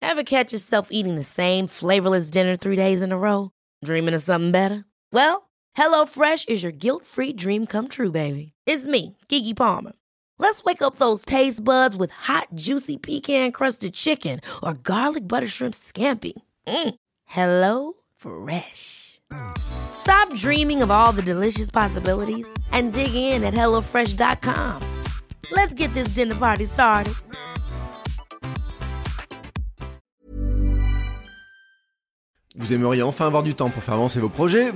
Ever catch yourself eating the same flavorless dinner 3 days in a row? Dreaming of something better? Well, HelloFresh is your guilt-free dream come true, baby. It's me, Keke Palmer. Let's wake up those taste buds with hot, juicy pecan-crusted chicken or garlic butter shrimp scampi. Hello Fresh. Stop dreaming of all the delicious possibilities and dig in at HelloFresh.com. Let's get this dinner party started. Vous aimeriez enfin avoir du temps pour faire avancer vos projets?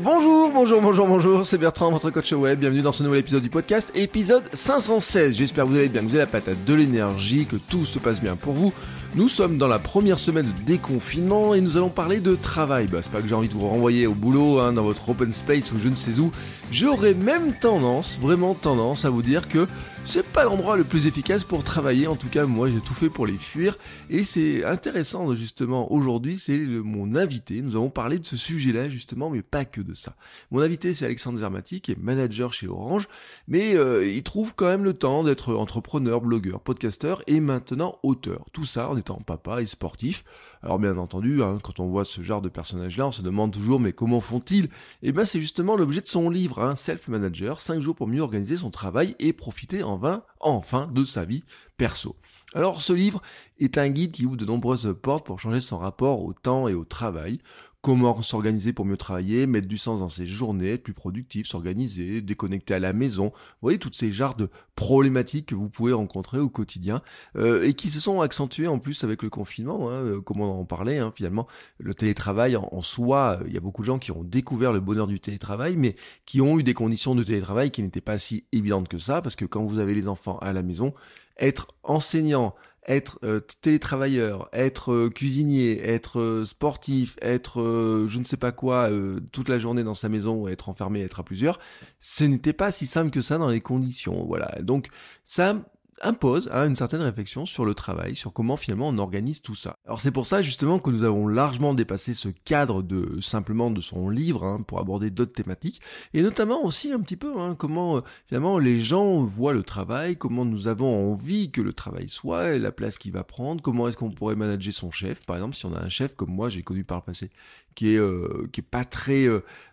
Bonjour, c'est Bertrand, votre coach web. Bienvenue dans ce nouvel épisode du podcast, épisode 516. J'espère que vous allez bien, que vous avez la patate, de l'énergie, que tout se passe bien pour vous. Nous sommes dans la première semaine de déconfinement et nous allons parler de travail. C'est pas que j'ai envie de vous renvoyer au boulot, dans votre open space ou je ne sais où. J'aurais même vraiment tendance à vous dire que c'est pas l'endroit le plus efficace pour travailler. En tout cas, moi, j'ai tout fait pour les fuir. Et c'est intéressant, justement, aujourd'hui, c'est mon invité. Nous avons parlé de ce sujet-là, justement, mais pas que de ça. Mon invité, c'est Alexandre Zermati, qui est manager chez Orange, mais il trouve quand même le temps d'être entrepreneur, blogueur, podcasteur et maintenant auteur. Tout ça en étant papa et sportif. Alors, bien entendu, quand on voit ce genre de personnage-là, on se demande toujours, mais comment font-ils? Eh ben, c'est justement l'objet de son livre, Self-Manager, 5 jours pour mieux organiser son travail et profiter enfin de sa vie perso. Alors ce livre est un guide qui ouvre de nombreuses portes pour changer son rapport au temps et au travail. Comment s'organiser pour mieux travailler, mettre du sens dans ses journées, être plus productif, s'organiser, déconnecter à la maison. Vous voyez, toutes ces genres de problématiques que vous pouvez rencontrer au quotidien et qui se sont accentuées en plus avec le confinement, comme on en parlait, finalement. Le télétravail en soi, il y a beaucoup de gens qui ont découvert le bonheur du télétravail, mais qui ont eu des conditions de télétravail qui n'étaient pas si évidentes que ça, parce que quand vous avez les enfants à la maison, être enseignant, être télétravailleur, être cuisinier, être sportif, être je ne sais pas quoi toute la journée dans sa maison, être enfermé, être à plusieurs, ce n'était pas si simple que ça dans les conditions. Voilà. Donc ça impose une certaine réflexion sur le travail, sur comment finalement on organise tout ça. Alors c'est pour ça justement que nous avons largement dépassé ce cadre de simplement de son livre pour aborder d'autres thématiques et notamment aussi un petit peu comment finalement les gens voient le travail, comment nous avons envie que le travail soit, et la place qu'il va prendre, comment est-ce qu'on pourrait manager son chef, par exemple si on a un chef comme moi j'ai connu par le passé qui est pas très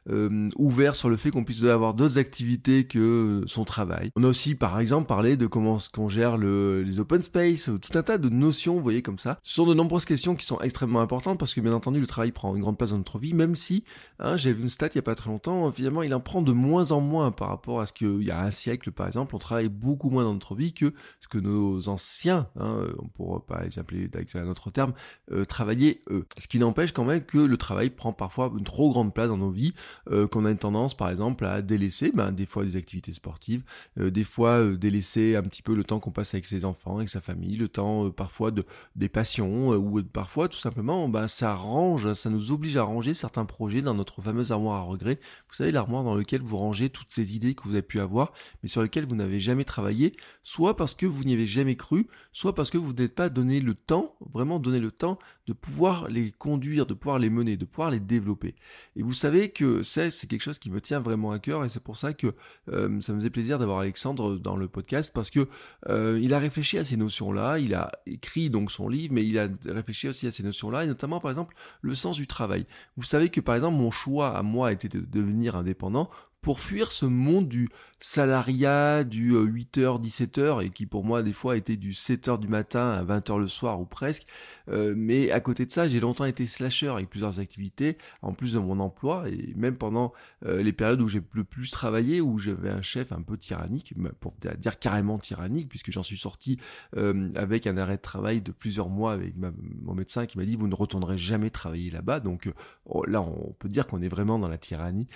ouvert sur le fait qu'on puisse avoir d'autres activités que son travail. On a aussi par exemple parlé de comment qu'on gère les open space, tout un tas de notions, vous voyez, comme ça. Ce sont de nombreuses questions qui sont extrêmement importantes parce que bien entendu le travail prend une grande place dans notre vie, même si, j'ai vu une stat il y a pas très longtemps, finalement il en prend de moins en moins par rapport à ce qu'il y a un siècle par exemple, on travaille beaucoup moins dans notre vie que ce que nos anciens, on pourrait pas les appeler avec un autre terme, travaillaient eux. Ce qui n'empêche quand même que le travail prend parfois une trop grande place dans nos vies, qu'on a une tendance par exemple à délaisser des fois des activités sportives, des fois délaisser un petit peu le temps qu'on passe avec ses enfants, avec sa famille, le temps parfois des passions, ou parfois tout simplement ça nous oblige à ranger certains projets dans notre fameuse armoire à regrets. Vous savez, l'armoire dans laquelle vous rangez toutes ces idées que vous avez pu avoir mais sur lesquelles vous n'avez jamais travaillé, soit parce que vous n'y avez jamais cru, soit parce que vous n'êtes pas donné le temps, vraiment donné le temps de pouvoir les conduire, de pouvoir les mener, de pouvoir les développer. Et vous savez que c'est quelque chose qui me tient vraiment à cœur et c'est pour ça que ça me faisait plaisir d'avoir Alexandre dans le podcast parce que il a réfléchi à ces notions-là, il a écrit donc son livre, mais il a réfléchi aussi à ces notions-là et notamment par exemple le sens du travail. Vous savez que par exemple mon choix à moi était de devenir indépendant pour fuir ce monde du salariat, du 8h, 17h, et qui pour moi des fois était du 7h du matin à 20h le soir ou presque, mais à côté de ça j'ai longtemps été slasher avec plusieurs activités, en plus de mon emploi, et même pendant les périodes où j'ai le plus travaillé, où j'avais un chef un peu tyrannique, pour dire carrément tyrannique, puisque j'en suis sorti avec un arrêt de travail de plusieurs mois avec mon médecin qui m'a dit vous ne retournerez jamais travailler là-bas, donc là on peut dire qu'on est vraiment dans la tyrannie.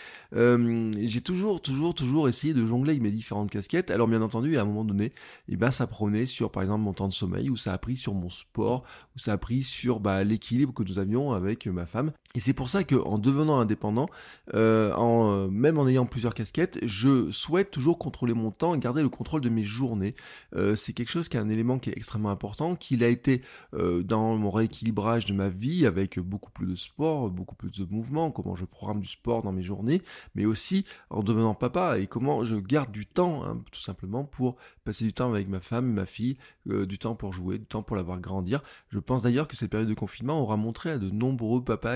J'ai toujours essayé de jongler avec mes différentes casquettes. Alors bien entendu, à un moment donné, ça prenait sur par exemple mon temps de sommeil, ou ça a pris sur mon sport, ou ça a pris sur l'équilibre que nous avions avec ma femme. Et c'est pour ça qu'en devenant indépendant, même en ayant plusieurs casquettes, je souhaite toujours contrôler mon temps et garder le contrôle de mes journées. C'est quelque chose qui est un élément qui est extrêmement important, qu'il a été dans mon rééquilibrage de ma vie avec beaucoup plus de sport, beaucoup plus de mouvement, comment je programme du sport dans mes journées, mais aussi en devenant papa et comment je garde du temps, hein, tout simplement, pour passer du temps avec ma femme, ma fille, du temps pour jouer, du temps pour la voir grandir. Je pense d'ailleurs que cette période de confinement aura montré à de nombreux papas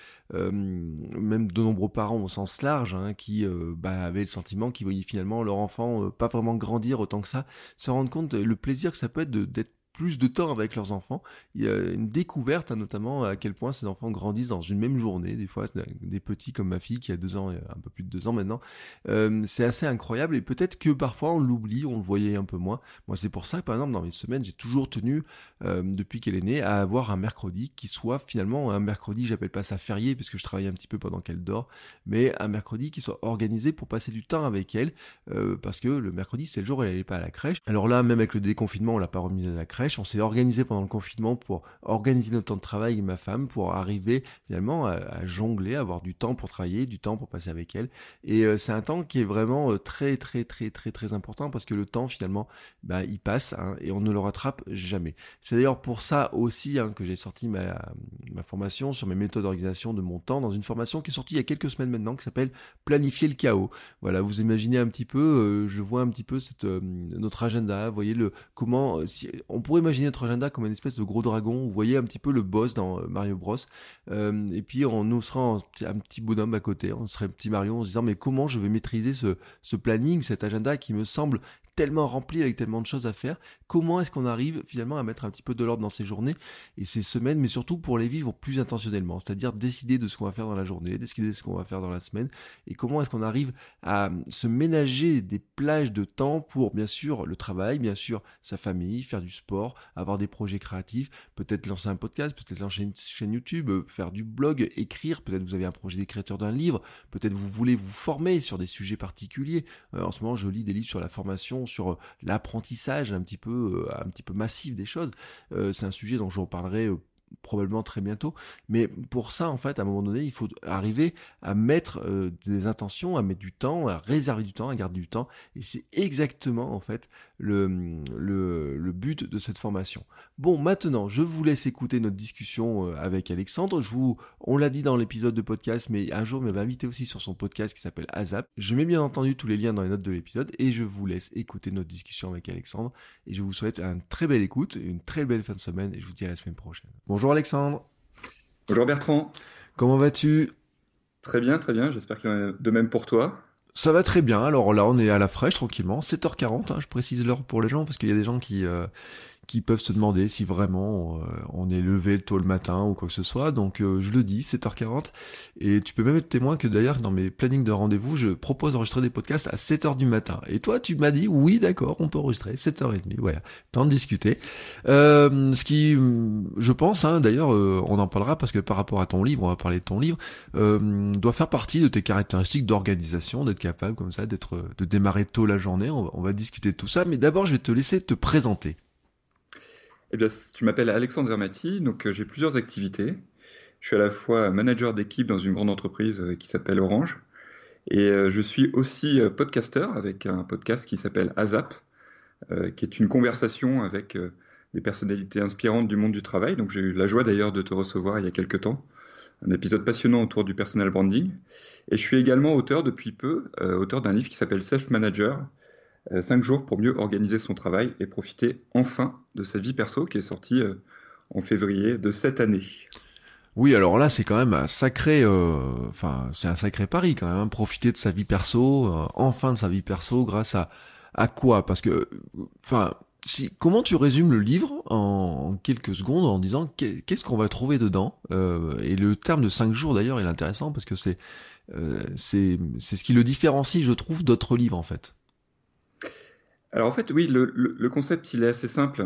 même de nombreux parents au sens large, hein, qui avaient le sentiment qu'ils voyaient finalement leur enfant pas vraiment grandir autant que ça, se rendre compte le plaisir que ça peut être d'être plus de temps avec leurs enfants. Il y a une découverte, hein, notamment à quel point ces enfants grandissent dans une même journée, des fois des petits comme ma fille qui a 2 ans, un peu plus de 2 ans maintenant. C'est assez incroyable et peut-être que parfois on l'oublie, on le voyait un peu moins. Moi c'est pour ça que par exemple dans mes semaines j'ai toujours tenu, depuis qu'elle est née, à avoir un mercredi qui soit finalement un mercredi, j'appelle pas ça férié parce que je travaille un petit peu pendant qu'elle dort, mais un mercredi qui soit organisé pour passer du temps avec elle, parce que le mercredi c'est le jour où elle n'allait pas à la crèche. Alors là même avec le déconfinement on l'a pas remise à la crèche. On s'est organisé pendant le confinement pour organiser notre temps de travail avec ma femme, pour arriver finalement à jongler, à avoir du temps pour travailler, du temps pour passer avec elle. Et c'est un temps qui est vraiment très très très très très important parce que le temps finalement, il passe, hein, et on ne le rattrape jamais. C'est d'ailleurs pour ça aussi, hein, que j'ai sorti ma formation sur mes méthodes d'organisation de mon temps dans une formation qui est sortie il y a quelques semaines maintenant qui s'appelle Planifier le chaos. Voilà, vous imaginez un petit peu, je vois un petit peu notre agenda, vous voyez comment si on pourrait imaginer notre agenda comme une espèce de gros dragon. Vous voyez un petit peu le boss dans Mario Bros. Et puis on nous sera un petit bonhomme à côté. On serait un petit Mario en se disant mais comment je vais maîtriser ce planning, cet agenda qui me semble tellement rempli avec tellement de choses à faire. Comment est-ce qu'on arrive finalement à mettre un petit peu de l'ordre dans ces journées et ces semaines, mais surtout pour les vivre plus intentionnellement, c'est-à-dire décider de ce qu'on va faire dans la journée, décider de ce qu'on va faire dans la semaine, et comment est-ce qu'on arrive à se ménager des plages de temps pour bien sûr le travail, bien sûr sa famille, faire du sport, avoir des projets créatifs, peut-être lancer un podcast, peut-être lancer une chaîne YouTube, faire du blog, écrire, peut-être vous avez un projet d'écriture d'un livre, peut-être vous voulez vous former sur des sujets particuliers. En ce moment je lis des livres sur la formation, sur l'apprentissage un petit peu massif des choses. C'est un sujet dont je vous reparlerai probablement très bientôt, mais pour ça en fait à un moment donné il faut arriver à mettre des intentions, à mettre du temps, à réserver du temps, à garder du temps, et c'est exactement en fait le but de cette formation. Bon, maintenant je vous laisse écouter notre discussion avec Alexandre. On l'a dit dans l'épisode de podcast, mais un jour il m'avait invité aussi sur son podcast qui s'appelle ASAP. Je mets bien entendu tous les liens dans les notes de l'épisode et je vous laisse écouter notre discussion avec Alexandre et je vous souhaite une très belle écoute, une très belle fin de semaine et je vous dis à la semaine prochaine. Bonjour Alexandre. Bonjour Bertrand. Comment vas-tu ? Très bien, j'espère qu'il y en a de même pour toi. Ça va très bien, alors là on est à la fraîche tranquillement, 7h40, hein, je précise l'heure pour les gens parce qu'il y a des gens qui peuvent se demander si vraiment on est levé tôt le matin ou quoi que ce soit, donc je le dis, 7h40, et tu peux même être témoin que d'ailleurs dans mes plannings de rendez-vous, je propose d'enregistrer des podcasts à 7h du matin, et toi tu m'as dit oui d'accord, on peut enregistrer, 7h30, voilà, temps de discuter, ce qui, je pense, hein, d'ailleurs on en parlera parce que par rapport à ton livre, on va parler de ton livre, doit faire partie de tes caractéristiques d'organisation, d'être capable comme ça, de démarrer tôt la journée, on va discuter de tout ça, mais d'abord je vais te laisser te présenter. Eh bien, tu m'appelles Alexandre Zermati, donc j'ai plusieurs activités. Je suis à la fois manager d'équipe dans une grande entreprise qui s'appelle Orange, et je suis aussi podcasteur avec un podcast qui s'appelle ASAP, qui est une conversation avec des personnalités inspirantes du monde du travail. Donc j'ai eu la joie d'ailleurs de te recevoir il y a quelques temps, un épisode passionnant autour du personal branding. Et je suis également auteur depuis peu, auteur d'un livre qui s'appelle Self Manager, 5 jours pour mieux organiser son travail et profiter enfin de sa vie perso, qui est sortie en février de cette année. Oui, alors là, c'est quand même un sacré, c'est un sacré pari quand même, hein, profiter de sa vie perso, enfin de sa vie perso, grâce à quoi ? Parce que, comment tu résumes le livre en quelques secondes en disant qu'est-ce qu'on va trouver dedans ? Et le terme de 5 jours d'ailleurs, il est intéressant parce que c'est ce qui le différencie, je trouve, d'autres livres en fait. Alors en fait, oui, le concept, il est assez simple.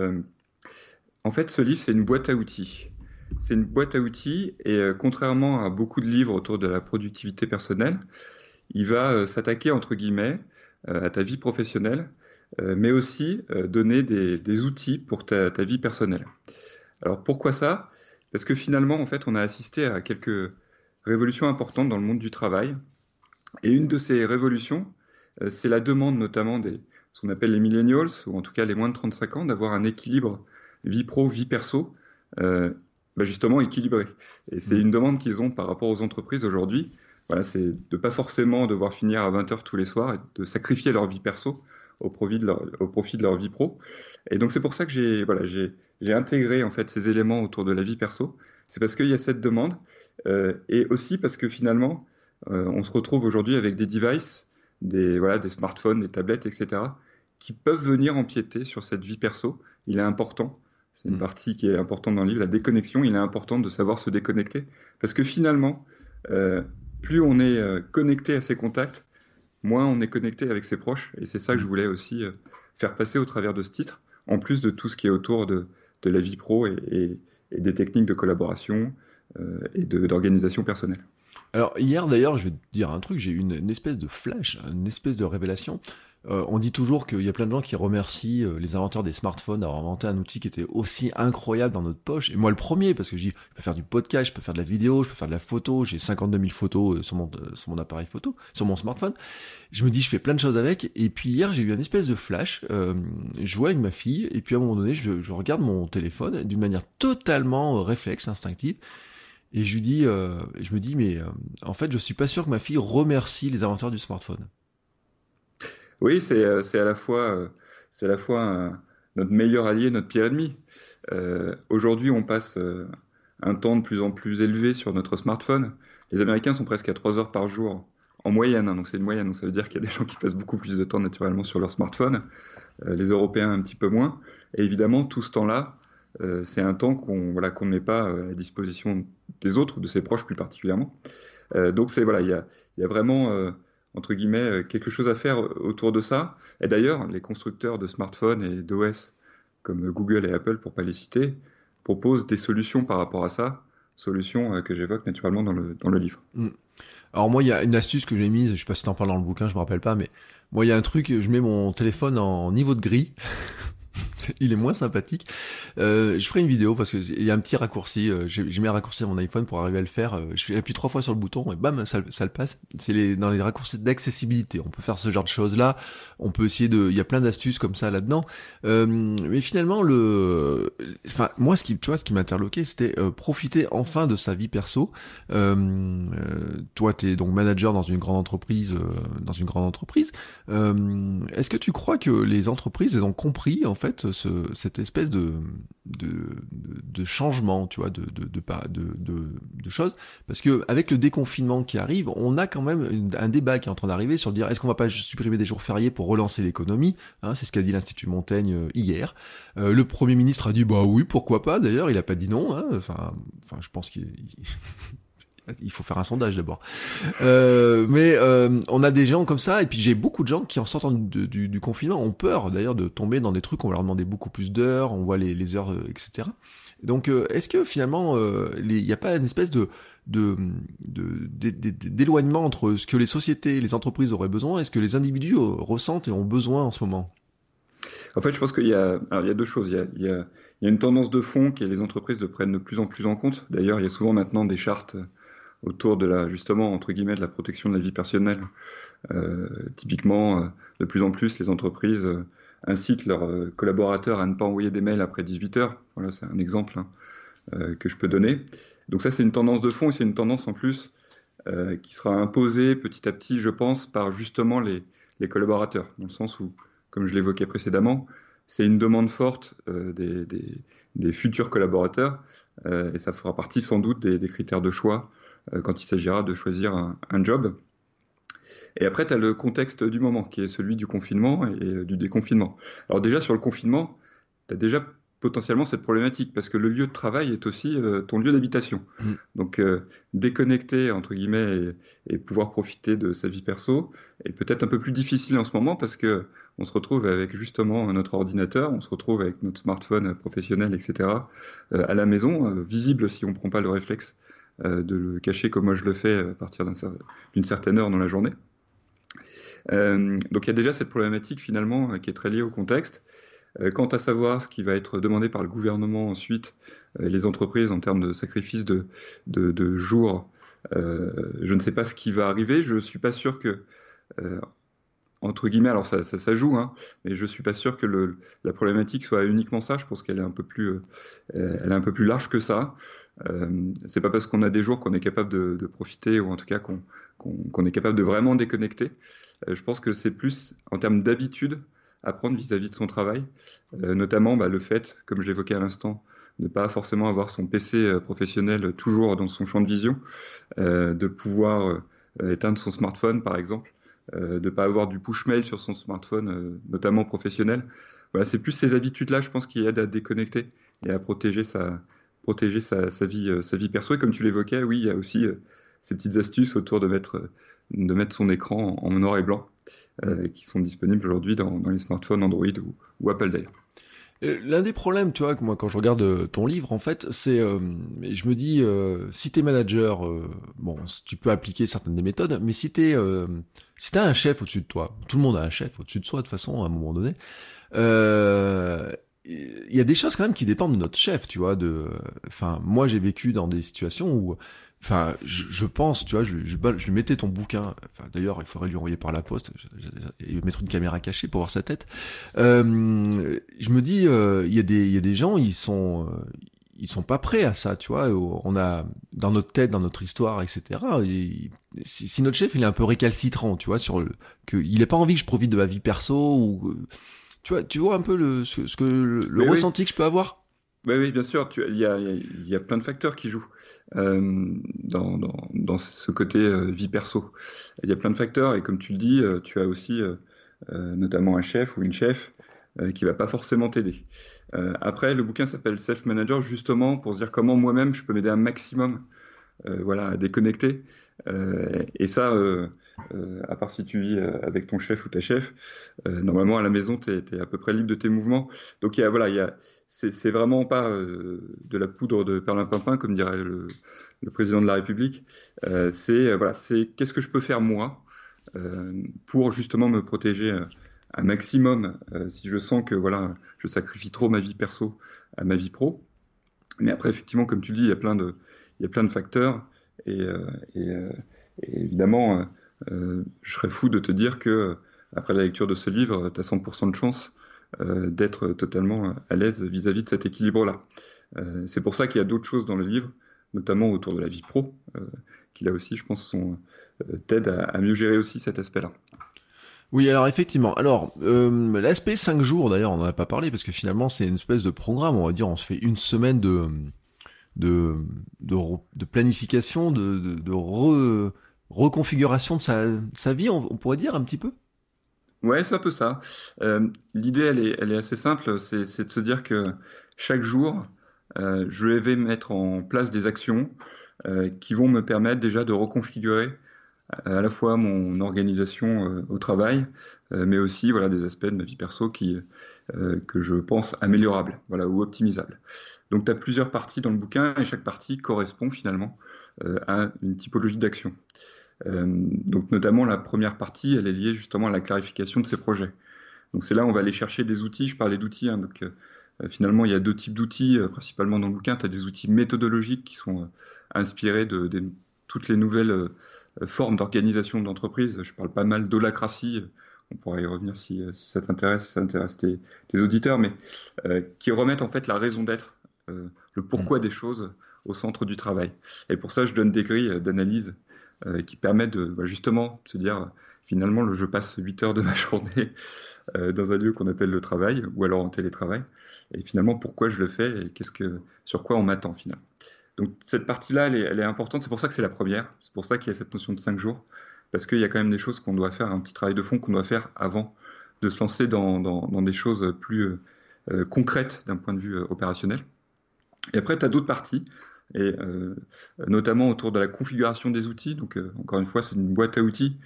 En fait, ce livre, c'est une boîte à outils. C'est une boîte à outils et contrairement à beaucoup de livres autour de la productivité personnelle, il va s'attaquer, entre guillemets, à ta vie professionnelle, mais aussi donner des outils pour ta vie personnelle. Alors pourquoi ça ? Parce que finalement, en fait, on a assisté à quelques révolutions importantes dans le monde du travail. Et une de ces révolutions, c'est la demande notamment ce qu'on appelle les millennials, ou en tout cas les moins de 35 ans, d'avoir un équilibre vie pro, vie perso, justement équilibré. Et c'est une demande qu'ils ont par rapport aux entreprises aujourd'hui, voilà, c'est de pas forcément devoir finir à 20 heures tous les soirs et de sacrifier leur vie perso au profit de leur vie pro. Et donc c'est pour ça que j'ai intégré en fait ces éléments autour de la vie perso. C'est parce qu'il y a cette demande et aussi parce que finalement on se retrouve aujourd'hui avec des devices, des smartphones, des tablettes, etc., qui peuvent venir empiéter sur cette vie perso. Il est important. C'est une partie qui est importante dans le livre, la déconnexion. Il est important de savoir se déconnecter parce que finalement, plus on est connecté à ses contacts, moins on est connecté avec ses proches. Et c'est ça que je voulais aussi faire passer au travers de ce titre, en plus de tout ce qui est autour de la vie pro et des techniques de collaboration et d'organisation personnelle. Alors hier d'ailleurs, je vais te dire un truc, j'ai eu une espèce de flash, une espèce de révélation. On dit toujours qu'il y a plein de gens qui remercient les inventeurs des smartphones d'avoir inventé un outil qui était aussi incroyable dans notre poche. Et moi le premier, parce que je peux faire du podcast, je peux faire de la vidéo, je peux faire de la photo, j'ai 52 000 photos sur mon appareil photo, sur mon smartphone. Je me dis je fais plein de choses avec. Et puis hier j'ai eu une espèce de flash, je vois avec ma fille, et puis à un moment donné je regarde mon téléphone d'une manière totalement réflexe, instinctive. Et je lui dis, je me dis mais en fait je suis pas sûr que ma fille remercie les inventeurs du smartphone. Oui, c'est à la fois, notre meilleur allié, notre pire ennemi. Aujourd'hui, on passe un temps de plus en plus élevé sur notre smartphone. Les Américains sont presque à 3 heures par jour, en moyenne, hein, donc c'est une moyenne, donc ça veut dire qu'il y a des gens qui passent beaucoup plus de temps naturellement sur leur smartphone, les Européens un petit peu moins. Et évidemment, tout ce temps-là, c'est un temps qu'on ne met pas à la disposition des autres, de ses proches plus particulièrement. Donc il y a vraiment entre guillemets, quelque chose à faire autour de ça. Et d'ailleurs, les constructeurs de smartphones et d'OS, comme Google et Apple, pour pas les citer, proposent des solutions par rapport à ça, solutions que j'évoque naturellement dans le livre. Alors moi, il y a une astuce que j'ai mise, je sais pas si t'en parles dans le bouquin, je me rappelle pas, mais moi, il y a un truc, je mets mon téléphone en niveau de gris. Il est moins sympathique. Je ferai une vidéo parce que il y a un petit raccourci. J'ai mis un raccourci à mon iPhone pour arriver à le faire. J'appuie 3 fois sur le bouton et bam, ça le passe. C'est dans les raccourcis d'accessibilité. On peut faire ce genre de choses là. On peut essayer il y a plein d'astuces comme ça là-dedans. Mais finalement, moi, ce qui m'interloquait, c'était profiter enfin de sa vie perso. Toi, t'es donc manager dans une grande entreprise. Est-ce que tu crois que les entreprises, elles ont compris en fait cette espèce de changement, tu vois, de choses, parce que avec le déconfinement qui arrive, on a quand même un débat qui est en train d'arriver sur dire est-ce qu'on va pas supprimer des jours fériés pour relancer l'économie, hein, c'est ce qu'a dit l'Institut Montaigne hier. Le Premier ministre a dit bah oui, pourquoi pas, d'ailleurs il a pas dit non, hein, enfin je pense il faut faire un sondage d'abord. Mais on a des gens comme ça, et puis j'ai beaucoup de gens qui en sortant du confinement ont peur d'ailleurs de tomber dans des trucs, on va leur demander beaucoup plus d'heures, on voit les heures, etc. Donc est-ce que finalement il n'y a pas une espèce d'éloignement entre ce que les sociétés, les entreprises auraient besoin et ce que les individus ressentent et ont besoin en ce moment? En fait, je pense qu'il y a deux choses. Il y a une tendance de fond qui est les entreprises le prennent de plus en plus en compte. D'ailleurs, il y a souvent maintenant des chartes autour de justement, entre guillemets, de la protection de la vie personnelle. Typiquement, de plus en plus, les entreprises incitent leurs collaborateurs à ne pas envoyer des mails après 18 heures. Voilà, c'est un exemple que je peux donner. Donc ça, c'est une tendance de fond et c'est une tendance en plus qui sera imposée petit à petit, je pense, par justement les collaborateurs, dans le sens où, comme je l'évoquais précédemment, c'est une demande forte des futurs collaborateurs et ça fera partie sans doute des critères de choix quand il s'agira de choisir un job. Et après, tu as le contexte du moment, qui est celui du confinement et du déconfinement. Alors déjà, sur le confinement, tu as déjà potentiellement cette problématique, parce que le lieu de travail est aussi ton lieu d'habitation. Donc déconnecter, entre guillemets, et pouvoir profiter de sa vie perso est peut-être un peu plus difficile en ce moment, parce que on se retrouve avec justement notre ordinateur, on se retrouve avec notre smartphone professionnel, etc., à la maison, visible si on ne prend pas le réflexe de le cacher comme moi je le fais à partir d'une certaine heure dans la journée. Donc il y a déjà cette problématique finalement qui est très liée au contexte. Quant à savoir ce qui va être demandé par le gouvernement ensuite, les entreprises en termes de sacrifice de jours, je ne sais pas ce qui va arriver. Je ne suis pas sûr que, entre guillemets, alors ça joue, hein, mais je suis pas sûr que la problématique soit uniquement ça. Je pense qu'elle est un peu plus, elle est un peu plus large que ça. C'est pas parce qu'on a des jours qu'on est capable de profiter, ou en tout cas qu'on est capable de vraiment déconnecter. Je pense que c'est plus en termes d'habitude à prendre vis-à-vis de son travail, notamment le fait, comme je l'évoquais à l'instant, de pas forcément avoir son PC professionnel toujours dans son champ de vision, de pouvoir éteindre son smartphone par exemple, de pas avoir du push mail sur son smartphone, notamment professionnel. Voilà, c'est plus ces habitudes-là, je pense, qui aident à déconnecter et à protéger sa vie perso. Et comme tu l'évoquais, oui, il y a aussi ces petites astuces autour de mettre son écran en noir et blanc, qui sont disponibles aujourd'hui dans les smartphones Android ou Apple d'ailleurs. L'un des problèmes, tu vois, que moi quand je regarde ton livre, en fait, c'est, je me dis, si t'es manager, bon, tu peux appliquer certaines des méthodes, mais si t'as un chef au-dessus de toi, tout le monde a un chef au-dessus de soi de toute façon à un moment donné, il y a des choses quand même qui dépendent de notre chef, tu vois. Enfin, moi j'ai vécu dans des situations où, enfin, je pense, tu vois, je lui mettais ton bouquin. Enfin, d'ailleurs, il faudrait lui envoyer par la poste et mettre une caméra cachée pour voir sa tête. Je me dis, il y a des gens, ils sont pas prêts à ça, tu vois. On a dans notre tête, dans notre histoire, etc. Si notre chef il est un peu récalcitrant, tu vois, il a pas envie que je profite de ma vie perso ou tu vois un peu le ressenti que je peux avoir. Oui, bien sûr. Il y a plein de facteurs qui jouent dans ce côté vie perso. Il y a plein de facteurs et comme tu le dis, tu as aussi notamment un chef ou une chef qui va pas forcément t'aider. Après, le bouquin s'appelle Self Manager justement pour se dire comment moi-même je peux m'aider un maximum, à déconnecter. Et ça, à part si tu vis avec ton chef ou ta chef, normalement à la maison t'es à peu près libre de tes mouvements. Donc c'est vraiment pas de la poudre de perlimpinpin comme dirait le président de la République. C'est qu'est-ce que je peux faire moi pour justement me protéger un maximum si je sens que je sacrifie trop ma vie perso à ma vie pro. Mais après effectivement comme tu le dis il y a plein de facteurs et évidemment je serais fou de te dire que après la lecture de ce livre tu as 100% de chance d'être totalement à l'aise vis-à-vis de cet équilibre-là. C'est pour ça qu'il y a d'autres choses dans le livre, notamment autour de la vie pro, qui là aussi, je pense, t'aident à mieux gérer aussi cet aspect-là. Oui, alors effectivement. Alors, l'aspect 5 jours, d'ailleurs, on n'en a pas parlé, parce que finalement, c'est une espèce de programme, on va dire, on se fait une semaine de planification, de reconfiguration de sa vie, on pourrait dire un petit peu. Ouais, c'est un peu ça. L'idée, elle est assez simple, c'est de se dire que chaque jour, je vais mettre en place des actions qui vont me permettre déjà de reconfigurer à la fois mon organisation au travail, mais aussi des aspects de ma vie perso que je pense améliorables, ou optimisables. Donc, tu as plusieurs parties dans le bouquin et chaque partie correspond finalement à une typologie d'action. Donc notamment la première partie, elle est liée justement à la clarification de ces projets. Donc c'est là où on va aller chercher des outils. Je parlais d'outils, hein, donc finalement il y a deux types d'outils principalement dans le bouquin. Tu as des outils méthodologiques qui sont inspirés de toutes les nouvelles formes d'organisation d'entreprise. Je parle pas mal d'holacratie. On pourra y revenir si ça t'intéresse, tes auditeurs, mais qui remettent en fait la raison d'être, le pourquoi des choses au centre du travail. Et pour ça, je donne des grilles d'analyse qui permettent de justement se dire finalement je passe 8 heures de ma journée dans un lieu qu'on appelle le travail ou alors en télétravail et finalement pourquoi je le fais et sur quoi on m'attend finalement. Donc cette partie-là elle est importante, c'est pour ça que c'est la première, c'est pour ça qu'il y a cette notion de 5 jours parce qu'il y a quand même des choses qu'on doit faire, un petit travail de fond qu'on doit faire avant de se lancer dans des choses plus concrètes d'un point de vue opérationnel. Et après tu as d'autres parties et notamment autour de la configuration des outils. Donc encore une fois, c'est une boîte à outils.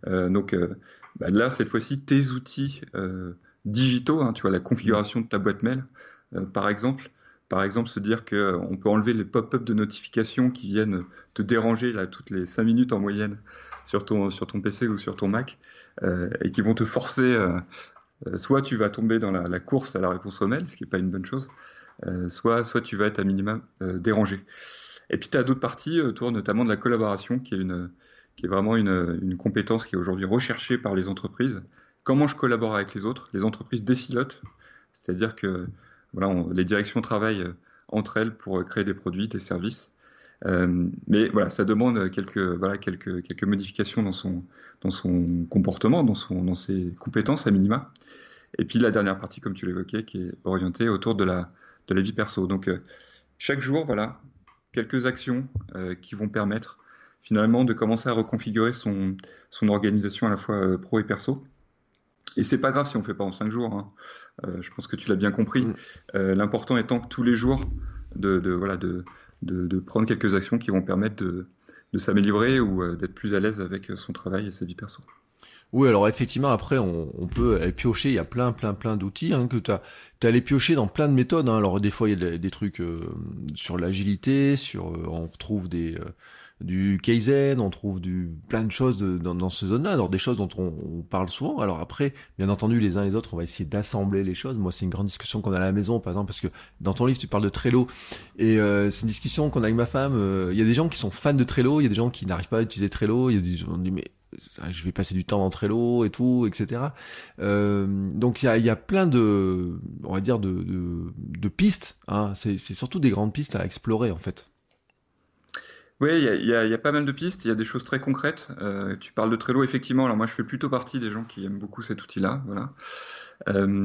Là, cette fois-ci, tes outils digitaux, hein, tu vois, la configuration de ta boîte mail, par exemple, se dire qu'on peut enlever les pop-up de notifications qui viennent te déranger là toutes les 5 minutes en moyenne sur ton PC ou sur ton Mac et qui vont te forcer. Soit tu vas tomber dans la course à la réponse au mail, ce qui n'est pas une bonne chose. Soit tu vas être à minimum dérangé. Et puis tu as d'autres parties autour notamment de la collaboration qui est vraiment une compétence qui est aujourd'hui recherchée par les entreprises comment je collabore avec les autres. Les entreprises décilotent, c'est-à-dire que voilà, les directions travaillent entre elles pour créer des produits, des services. Mais voilà, ça demande quelques modifications dans son comportement, dans ses compétences à minima. Et puis la dernière partie, comme tu l'évoquais, qui est orientée autour de la vie perso. Donc chaque jour, voilà, quelques actions qui vont permettre finalement de commencer à reconfigurer son organisation à la fois pro et perso. Et c'est pas grave si on fait pas en 5 jours, hein. Je pense que tu l'as bien compris. L'important étant que tous les jours de prendre quelques actions qui vont permettre de s'améliorer ou d'être plus à l'aise avec son travail et sa vie perso. Oui, alors effectivement, après, on peut aller piocher, il y a plein d'outils, hein, que t'as allé piocher dans plein de méthodes, hein. Alors des fois, il y a des trucs sur l'agilité, on retrouve du Kaizen, on trouve plein de choses dans ce zone-là, alors des choses dont on parle souvent. Alors après, bien entendu, les uns et les autres, on va essayer d'assembler les choses. Moi, c'est une grande discussion qu'on a à la maison, par exemple, parce que dans ton livre, tu parles de Trello, et c'est une discussion qu'on a avec ma femme. Il y a des gens qui sont fans de Trello, il y a des gens qui n'arrivent pas à utiliser Trello, il y a des gens qui disent, mais je vais passer du temps dans Trello et tout, etc. Donc il y a plein on va dire de pistes, hein. C'est surtout des grandes pistes à explorer en fait. Oui, il y a pas mal de pistes, il y a des choses très concrètes. Tu parles de Trello, effectivement. Alors moi, je fais plutôt partie des gens qui aiment beaucoup cet outil-là. Voilà. Pourquoi ?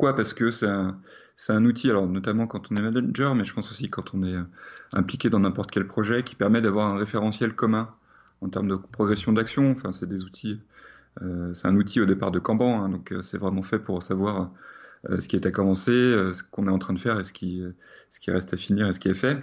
Parce que c'est un outil, alors notamment quand on est manager, mais je pense aussi quand on est impliqué dans n'importe quel projet, qui permet d'avoir un référentiel commun en termes de progression d'action. Enfin, c'est des outils. C'est un outil au départ de Kanban, hein, donc c'est vraiment fait pour savoir ce qui est à commencer, ce qu'on est en train de faire et ce qui reste à finir et ce qui est fait.